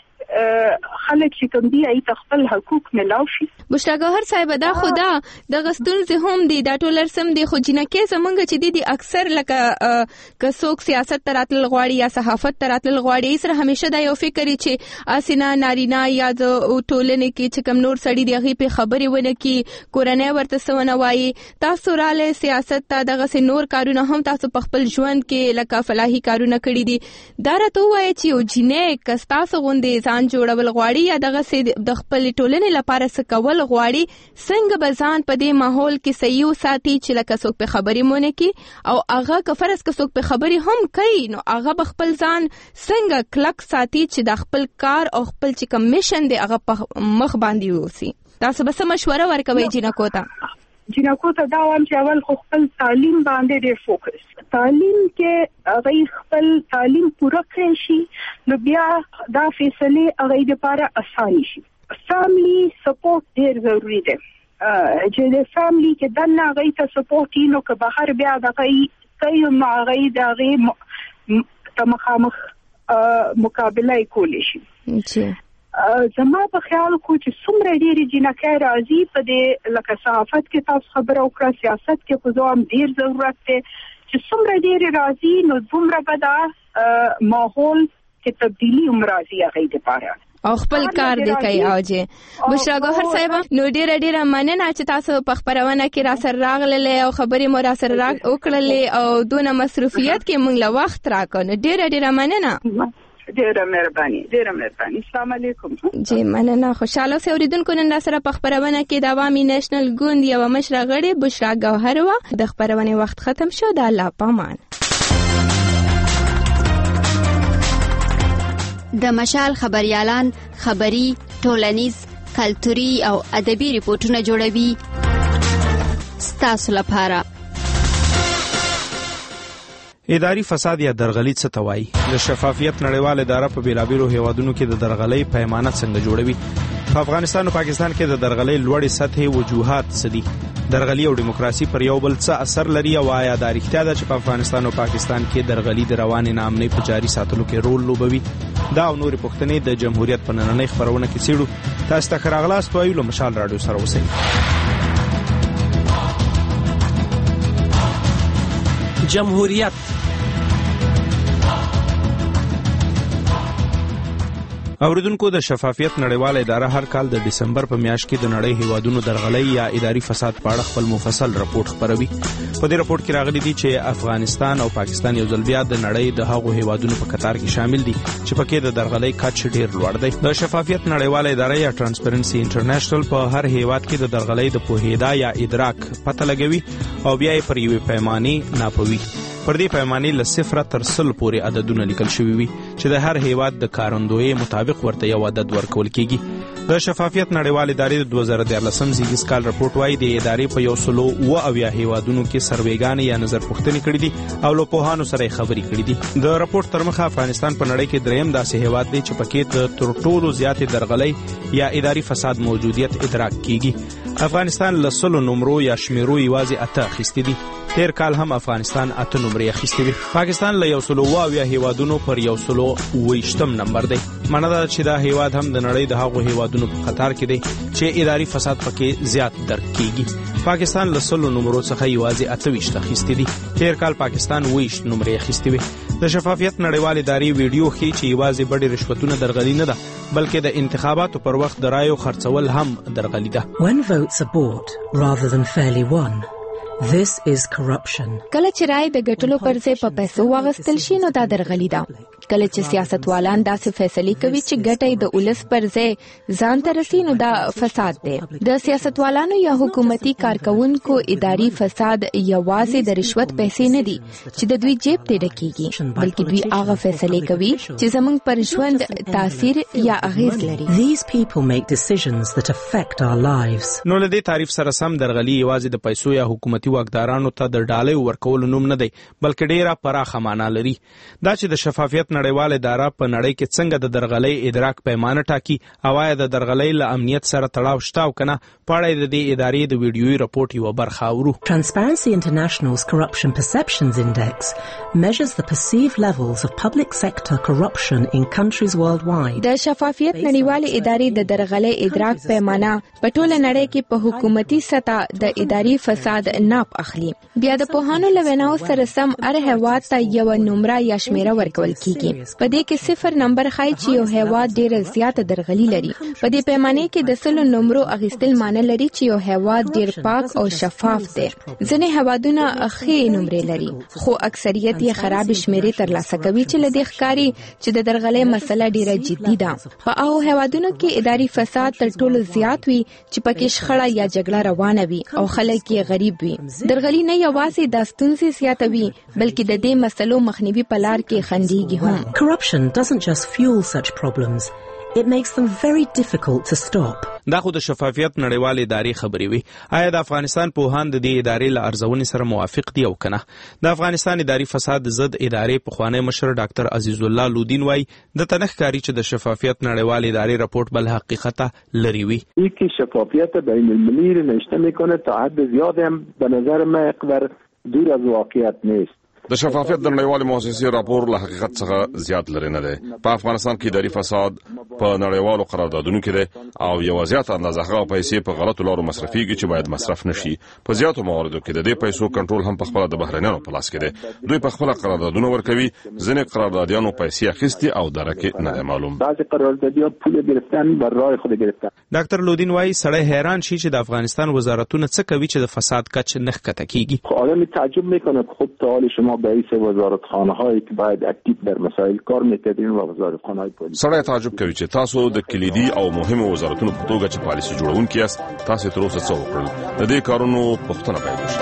خلک چې کوم دی ای خپل حقوق ملاو شي. بشرا ګوهر صاحب دا خدا د غستونځ هم دی دا ټولر سم دی خو جنکه زمونږ چې دی دی اکثر لکه کڅوک سیاست تراتل غواړي یا صحافت تراتل غواړي سره همیشه دا یو فکر چې اسینا نارینا یا د ټولنې کې چې کم نور سړي دی هغه په خبرې ونه کی کورنۍ ورته سونه وایي تاسو رااله سیاست ته دغه سي نور کارونه هم تاسو په خپل ژوند کې لکه فلاحي کارونه کړی دي دا راته وایي چې یو جنې کستاسو غوندې ځان جوړول غواړي یا دغه سي د خپل ټولنې لپاره څه کول غواړي څنګه به ځان په دې ماحول کې صحیح وساتي چې لکه څوک په خبرې مونږ کې او هغه کفرس که څوک په خبرې هم کوي نو هغه به خپل ځان څنګه کلک ساتي چې د خپل کار او خپل چې کمیشن دی هغه په مخ باندې ووسی. تاسو به څه مشوره ورکوي جنکو ته؟ جنکو ته دا وایم چې اول خو خپل تعلیم باندې ډېر فوکس تعلیم کې هغه خپل تعلیم پوره کړی شي نو بیا دا فیصله هغه لپاره اسانه شي. فیملی سپورټ ډېر ضروری دی چې د فیملی کې دنه هغه ته سپورټ نو که بهر بیا دغه کوي نو هغه دغه مخامخ مقابله کولی شي. زما په خیال خو چې څومره ډېرې جنکۍ راځي په دې لکه صحافت کې تاسو خبره وکړه سیاست کې خو زه هم ډېر ضرورت دی چې څومره ډېرې راځي نو دومره به دا ماحول کې تبدیلي هم راځي هغې دپاره او خپل کار دی کوي. او جې بشرا ګوهر صاحب نو ډېره ډېره مننه چې تاسو په خپرونه کې را سره راغللې او خبرې مو را سره وکړلې او دونه مصروفیت کې موږ له وخت راکړو نو ډېره ډېره مننه. ډیره مهرباني ډیره مهرباني السلام علیکم. جی مننه خوشاله اوسئ اوریدونکو نن سره په خبرونه کې د عوامي نېشنل ګوند یو مشره غړي بشرا ګوهر و د خبرونه وخت ختم شو د الله پامان. د مشال خبريالان خبري ټولنیز کلتوري او ادبي ریپورتونه جوړوي ستاسو لپاره. اداري فساد یا درغلي څه ته وایي؟ د شفافیت نړیواله اداره په بیلابیلو هیوادونو کې د درغلۍ پیمانه څنګه جوړوي؟ په افغانستان او پاکستان کې د درغلۍ لوړې سطحې وجوهات څه دي؟ درغلي او دیموکراسي پر یو بل څه اثر لري او آیا دا رښتیا ده چې په افغانستان او پاکستان کې درغلي د روانې ناامنۍ په جاري ساتلو کې رول لوبوي؟ دا او نورې پوښتنې د جمهوریت په نننۍ خپرونه کې څېړو. تاسو ته ښه راغلاست وایو له مشال راډیو سره اوسئ. جمهوریت اوریدونکو د شفافیت نړیواله اداره هر کال د دسمبر په میاشت کې د نړۍ هیوادونو درغلۍ یا اداري فساد په اړه خپل مفصل راپور خپروي. په دې راپور کې راغلي دي چې افغانستان او پاکستان یو ځل بیا د نړۍ د هغو هیوادونو په قطار کې شامل دي چې پکې د درغلۍ کچ ډیر لوړ دی. د شفافیت نړیواله اداره یا ترانسپیرنسي انټرنیشنل په هر هیواد کې د درغلۍ د پوهېدا یا ادراک پته لګوي او بیا یې پر یوې پیمانې ناپوي. پر دې پیمانې له صفر تر سل پورې عددونه لیکل شوي وي چې د هر هیواد د کارندویۍ مطابق ورته یو عدد ورکول کېږي. د شفافیت نړیوال ادارې د دوه زره دیارلسم زیږیز کال رپورټ وایي د ادارې په یو سلو اوه اویا هیوادونو کې سروېګانې یا نظر پوښتنې کړي دي او له پوهانو سره یې خبرې کړي دي. د رپورټ تر مخه افغانستان په نړۍ کې دریم داسې هیواد دی چې پکې د تر ټولو زیاتې درغلۍ یا اداري فساد موجودیت ادراک کېږي. افغانستان له سلو نمرو یا شمیرو یوازې اته اخیستې دي. تیر کال هم افغانستان اته نمرې اخیستې وي. پاکستان له یو سلو اوه اویا هیوادونو پر یو سلو اوویشتم نمبر دی. معنی دا چې دا هیواد هم د نړۍ د هغو هیوادونو په قطار کې دی چې اداري فساد پکې زیات درک کېږي. پاکستان له سلو نمرو څخه یوازې اته ویشت اخیستې دي. تیر کال پاکستان اوویشت نمرې اخیستې وي. د شفافیت نړیوال ادارې ویډیو ښیي چې یوازې بډې رشوتونه درغلي نه ده بلکې د انتخاباتو پر وخت د رایو خرڅول هم درغلي ده. When votes are bought rather than fairly won, this is corruption. کله چې رای د ګټلو پر ځای په پیسو واغستل شي نو دا درغلي ده. کله چې سیاستوالان داسې فیصلې کوي چې ګټه د ولس پر ځای ځان ته رسي نو دا فساد دی. د سیاستوالانو یا حکومتي کارکونکو اداري فساد یوازې د رشوت پیسې نه دي چې د دوی جیب ته ډکیږي بلکې دوی هغه فیصلې کوي چې زموږ پر ژوند تاثیر یا اغیز لري. These people make decisions that affect our lives. نو له دې تعریف سره سم درغلي یوازې د پیسو یا حکومتي واکدارانو ته د ډالۍ ورکولو نوم نه دی بلکې ډیره پراخه معنا لري. دا چې د شفافیت نړیوال اداره په نړۍ کې څنګه د درغلۍ ادراک پیمانه ټاکي او آیا د درغلۍ له امنیت سره تړاو شته او کنه په اړه د دې ادارې د ویډیويي رپورټ یو برخه اورو. Transparency International's Corruption Perceptions Index measures the perceived levels of public sector corruption in countries worldwide. د شفافیت نړیوال ادارې د درغلۍ ادراک پیمانه په ټوله نړۍ کې په حکومتي سطح د اداري فساد ناپ اخلي. بیا د پوهانو له ویناو سره سم هر هیواد ته یو نمره یا شمیره ورکول کیږي. په دې کې صفر نمبر ښایي چې یو هیواد ډېر زیات درغلي لري. په دې پیمانه کې د سلو نمرو اخیستل معنی لري چې یو هیواد ډېر پاک او شفاف دی. ځینې هیوادونه ښې نمرې لري خو اکثریت یې خراب شمیرې ترلاسه کوي چې له دې ښکاري چې د درغلۍ مسله ډېره جدي ده. په هغو هیوادونو کې اداري فساد تر ټولو زیات وي چې پکې شخړه یا جګړه روانه وي او خلک یې غریب وي. درغلي نه یوازې د ستونزې زیاتوي بلکې د دې مسلو مخنیوي په لار کې خندېږي هم. Corruption doesn't just fuel such problems, it makes them very difficult to stop. دا خو د شفافیت نړیوال ادارې خبرې وي. آیا د افغانستان پوهان د دې ادارې له ارزونې سره موافق دي او کنه؟ د افغانستان اداري فساد ضد ادارې پخوانی مشر ډاکټر عزیز الله لودین وایي د تنخکاری چې د شفافیت نړیوال ادارې رپورت بل حقیقت لري وي. یکی شفافیت بین المللی نشته میکنه تا حد زیاد هم به نظر من اقدار دور از واقعیت نیست. د شفافیت د نړیوالې مؤسسې راپور له حقیقت څخه زیات لري نه دی. په افغانستان کې اداري فساد په نړیوالو قراردادونو کې دی او یو زیات اندازه هغه پیسې په غلطو لارو مصرفيږي چې باید مصرف نشي. په زیاتو مواردو کې د دې پیسو کنټرول هم په خپل د بهرنیانو په لاس کې دی. دوی په خپل قراردادونه ورکوي. ځینې قراردادیانو پیسې اخیستي او درکه نه معلوم. بعضی قراردادیان پول گرفتن بر راه خود گرفتن. ډاکټر لودین وایي سړی حیران شي چې د افغانستان وزارتونه څه کوي چې د فساد کچ نه ښکته کیږي. آدم تعجب میکنه خود تعالی شما رئیس وزارتخانه‌هایی که باید اکتیو در مسائل کار می‌کردین و وزارتخانه‌های پلیس. سړی تعجب کوي چې تاسو د کلیدي او مهمو وزارتونو په توګه چې پالیسي جوړونکي یاست تاسو تر اوسه څه وکړل. د دې کارونو پوښتنه باید وشي.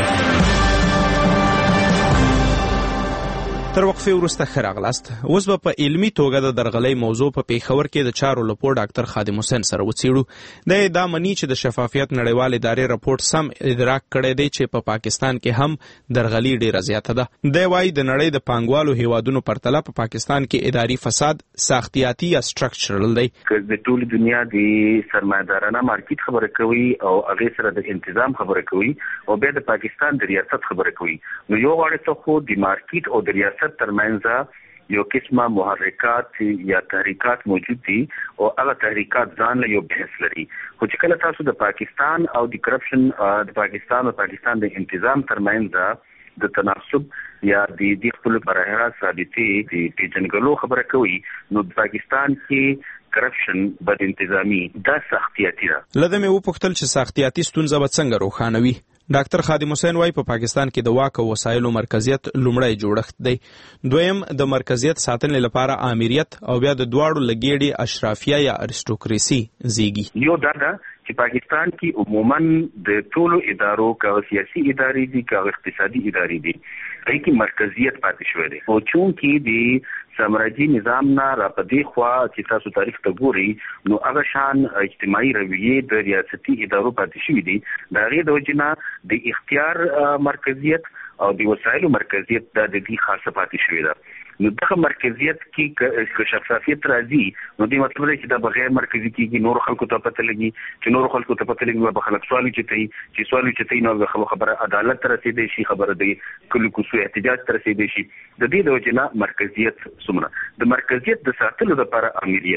تر وقفه وروسته ښه راغلاست. اوس به په علمي توګه د درغلۍ موضوع په پیښور کې د چارو لپاره ډاکټر خادم حسین سره وڅېړو. د دا مني چې د شفافیت نړیوال ادارې رپورټ سم ادراک کړی دی چې په پاکستان کې هم درغلي ډیره زیاته ده. دی وايي د نړۍ د پانګوالو هیوادونو پرتله په پاکستان کې اداري فساد ساختیاتي یا سټرکچرل دی. د ټول دنیا د سرمایدارانه مارکیټ خبره کوي او هغه سره د تنظیم خبره کوي او بیا د پاکستان د ریاست خبره کوي. نو یو غواړي ته خو د مارکیټ او د ریاست ترمنځ یو قسمه محرکات یا تحریکات موجود دي او هغه تحریکات ځان له یو بحث لري. خو چې کله تاسو د پاکستان او د کرپشن د پاکستان او پاکستان د تنظیم ترمنځ د تناسب یا د دې خپل پرهره ثابتې د پیژنګلو خبره کوي نو د پاکستان کې کرپشن بد انتظامی دا سختیاتی ده. لدې مې وپوښتل چې سختیاتی ستونزه به څنګه روښانوي. ډاکټر خادم حسین وايي په پاکستان کې د واک او وسایلو مرکزیت لومړی جوړښت دی. دویم د مرکزیت ساتنې لپاره آمریت او بیا د دواړو لګېډي اشرافیه یا ارستوکراسي زیږي. یو دا ده چې پاکستان کې عموما د ټولو ادارو کا سیاسي ادارې دي کا اقتصادي ادارې دي هغه کې مرکزیت پاتې شوی دی. او چون کې د سامراجي نظام نه را پدې خوا چې تاسو تاریخ ته ګوري نو هغه شان اجتماعي رویه د ریاستي ادارو پاتې شوی دي. دا غي د وجنه د اختیار مرکزیت او د وسایلو مرکزیت د دې خاصه پاتې شوی ده. نو دغه مرکزیت کې شفافیت راځي نو دې مطلب دی چې دا بغیر مرکزي کېږي نور خلکو ته پته لګي چې نور خلکو ته پته لګي به خلک سوال چي چې سوال چي نو خبره عدالت ته رسیدي شي خبره دی کله کوڅو احتجاج ته رسیدي شي. د دې د وجنه مرکزیت سمره د مرکزیت د ساتلو لپاره امریت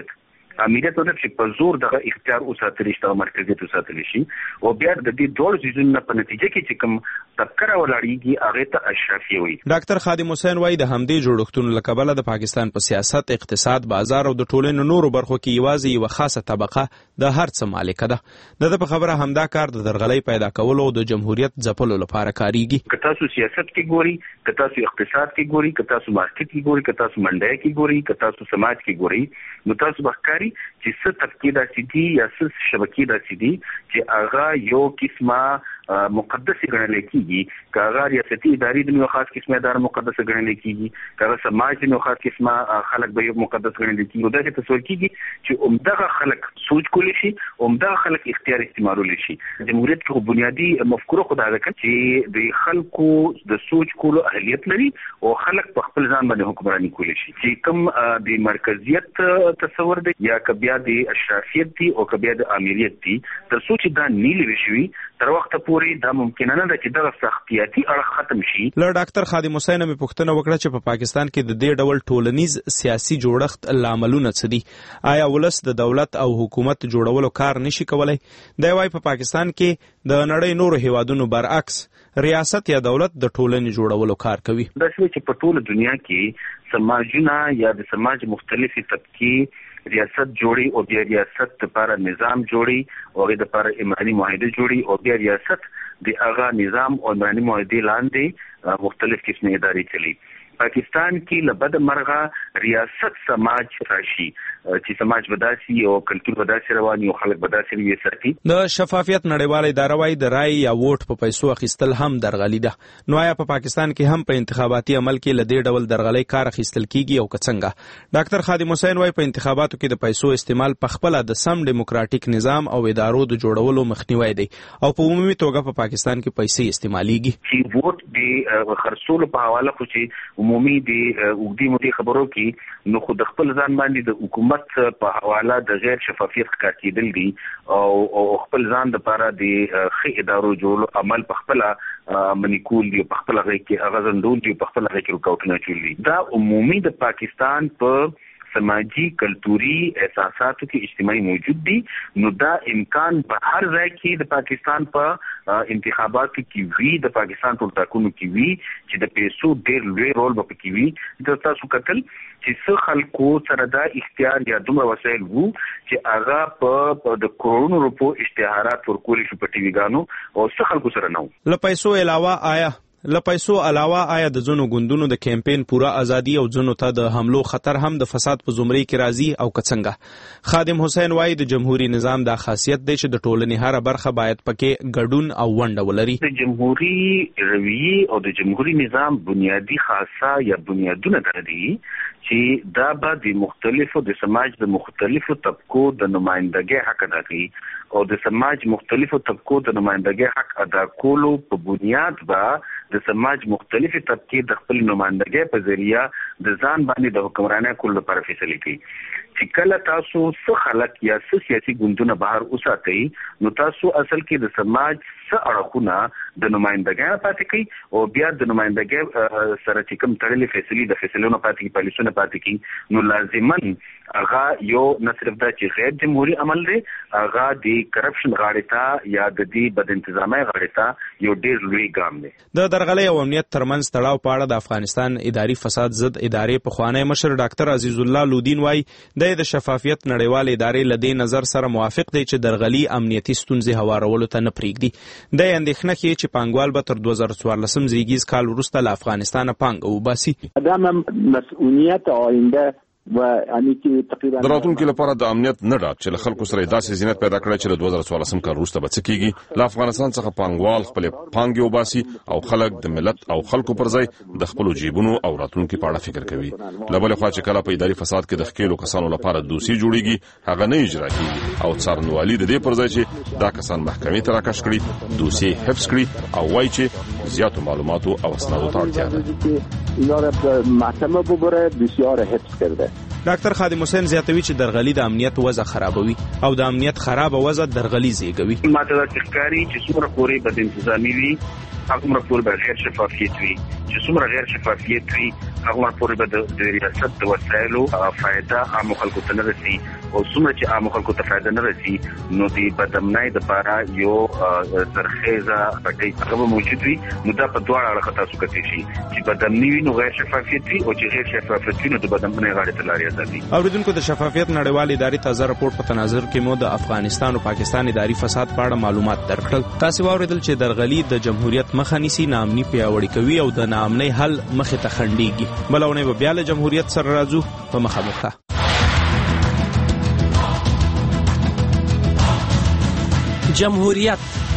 امنیت ته چې په زور دغه اختیار وساتل شي او مرکزیت وساتل شي او بیا د دې ډول سيزونو په نتیجه کې چې کوم تفکر ولاړیږي هغه ته اشرافي وي. ډاکټر خادم حسین وایي د همدې جوړښتونو له کبله د پاکستان په سیاست، اقتصاد، بازار او د ټولنې نورو برخو کې یوازې یوه خاصه طبقه د هر څه مالکه ده. د په خبره همدا کار د درغلۍ پیدا کولو او د جمهوریت ځپلو لپاره کاریږي. که تاسو سیاست کې ګوري، که تاسو اقتصاد کې ګوري، که تاسو مارکیټ کې ګوري، که تاسو منډای کې ګوري، که تاسو سماج کې ګوري، نو تاسو بخکاری چې څه طبقې داسې دي یا څه شبکې داسې دي چې هغه یو قسمه مقدس ګڼل کېږي، که هغه ریاستي ادارې د یو خاص قسمه اداره مقدس ګڼل کېږي، که هغه سماج د یو خاص قسمه خلک به یو مقدس ګڼل کېږي. نو دا چې تصور کېږي چې عمدغه خلک سوچ کولی شي، عمدغه خلک اختیار استعمالولی شي. جمهوریت کې بنیادی مفکوره خو دا ده چې د خلکو د سوچ کولو اهلیت لري او خلک په خپل ځان باندې حکمرانی کولی شي. چې کوم د مرکزیت تصور دی یا که بیا د اشرافیت دی او که بیا د امیریت دی، تر څو چې دا نیلې وشوي تر وخته پورې دا ممکنه نه ده چې دغه سختیاتي اړخ ختم شي. له ډاکټر خادم حسین مې پوښتنه وکړه چې په پاکستان کې د دې ډول ټولنیز سیاسي جوړښت لاملونه څه دي؟ آیا ولس د دولت او حکومت جوړولو کار نشي کولای؟ دی وايي په پاکستان کې د نړۍ نورو هیوادونو برعکس ریاست یا دولت د ټولنې جوړولو کار کوي. دا چې په ټوله دنیا کې سماجونه یا د سماج مختلفي طبقې ریاست جوړي او بیا ریاست لپاره نظام جوړي او د لپاره امراني معاهده جوړي او بیا ریاست د هغه نظام او امراني معاهده لاندې مختلف قسمه ادارې چلی. پاکستان کې لبد مرغه ریاست سماج راشي چې سماج بداسي او کلتور بداسي رواني او خلک بداسي وي ساتي. د شفافیت نړیوال اداره وايي د رای یا ووټ په پیسو اخیستل هم درغلي ده. نو آیا په پاکستان کې هم په انتخاباتي عمل کې لدې ډول درغلي کار اخیستل کیږي او څنګه؟ ډاکټر خادم حسین وايي په انتخاباتو کې د پیسو استعمال په خپل د سم ډیموکراټیک نظام او ادارو د جوړولو مخنیوي دی او په عمومي توګه په پاکستان کې پیسې استعماليږي. چې ووټ د خرڅولو په حواله خو چې عمومي د وګړي مودي خبرو کې نو خو د خپل ځان باندې د حکومت په حواله د غیر شفافیت ښکار کېدل دي او خپل ځان د لپاره د ښه ادارو جوړولو عمل په خپل منیکول دی په خپل غږ کې هغه زندول دی په خپل غږ کې رکاوټونه چولي. دا عمومي د پاکستان په سماجی کلتوري احساساتو کې اجتماعي موجود دي. نو دا امکان په هر ځای کې د پاکستان په انتخاباتو کې وی د پاکستان په ټاکنو کې وی چې د پیسو ډېر لوی رول به پکې وي. د تاسو کتل چې څه خلکو سره دا اختیار یا دومره وسایل وو چې هغه په د کروڑونو روپو اشتهارات ورکول شو په ټي وي ګانو او څه خلکو سره نه وو. له پیسو علاوه آیا له پیسو علاوه آیا د ځینو ګوندونو د کمپاین پوره ازادي او ځینو ته د حملو خطر هم د فساد په زمرې کې راځي او څنګه؟ خادم حسین وایي د جمهوریت نظام دا خاصیت دی چې د ټولنې هر برخه باید پکې ګډون او ونډه ولري. د جمهوریت رویه او د جمهوریت نظام بنیادی خاصه یا بنیادونه دي چې دا به د مختلفو د سماج د مختلفو طبقو د نمائندګۍ حق ادا کوي او د سماج مختلفو طبقو د نمائندګۍ حق ادا کولو په بنیاد به د سماج مختلفي طبقې د خپل نمائندګۍ په ذریعہ د ځان باندې د حکمرانۍ کولو لپاره فیصله کوي. چې کله تاسو څه خلک یا څه سیاسي ګوندونه بهر وساتئ نو تاسو اصل کې د سماج څه اړخونه د نمائندګۍ پاتې کوي او بیا د نمائندګۍ سره چې کوم تړلې فیصلې د فیصلونو پاتې کوي پالیسونه پاتې کوي نو لازمن هغه یو نه صرف دا چې غیر جمهوري عمل دی، هغه د کرپشن غاړې ته یا د دې بد انتظامي غاړې ته یو ډېر لوی ګام دی. د درغلۍ او امنیت ترمنځ تړاو په اړه د افغانستان اداري فساد ضد ادارې پخوانی مشر ډاکټر عزیز الله لودین وايي د شفافیت نړیوال ادارې له دې نظر سره موافق دی چې درغلي امنیتي ستونزې هوارولو ته نه پرېږدي. د اندېښنه کې چې پانګوال به تر دوه زره څوارلسم زیږیز کال وروسته له افغانستانه پانګه وباسي. دا مسؤلیت آینده و یعنی چې تقریبا د راتلونکي لپاره د امنیت نه ډاټ چې خلکو سره داسې زینت پیدا کړی چې د دوه زره څوارلسم کال وروسته به څه کیږي. له افغانستان څخه پانګوال خپل پانګې وباسي او خلک د ملت او خلکو پر ځای د خپل جیبونو او راتلونکي په اړه فکر کوي. له بل خوا چې کله په اداري فساد کې د ښکېلو کسانو لپاره دوسي جوړیږي هغه نه اجرا کیږي او څارنوالي د دې پر ځای چې دا کسان محکمې ته راکش کړي دوسي حفظ کړي او وایي چې زیاتو معلوماتو او اسنادو ته اړتیا ده. اینا را محکمه ببره بسیار حفظ کرده. ډاکټر خادم حسین زیاتوي چې درغلي د امنیت وضع خرابوي او د امنیت خراب وضع درغلي زیږوي. ماته دا ښکاري چې څومره پورې بد انتظامي وي هغومره پورې به غیر شفافیت وي، چې څومره غیر شفافیت وي هغه پورې به د ریاست د وسایلو فائدہ عام خلکو ته نه رسي او څومره چې عام خلکو ته فائدہ نه رسي نو د بدامنۍ د لپاره یو ترخیزه پټي هغه موجود وي نو دا په دواړه اړخ تاسو کوي چې بدامنۍ نو غیر شفافیت وي او چې غیر شفافیت نو د بدامنۍ غاړه ته لاري ځي. اوریدونکو د شفافیت نړیوال ادارې تازه راپور په تناظر کې مو د افغانستان او پاکستان اداري فساد په اړه معلومات درکړل. تاسو واوریدل چې درغلي د جمهوریت مخه نیسي، ناامني پیاوړې کوي او د ناامنۍ حل مخه ته خنډيږي. بلونه به بیا له جمهوریت سره راځو په مخامخه. جمهوریت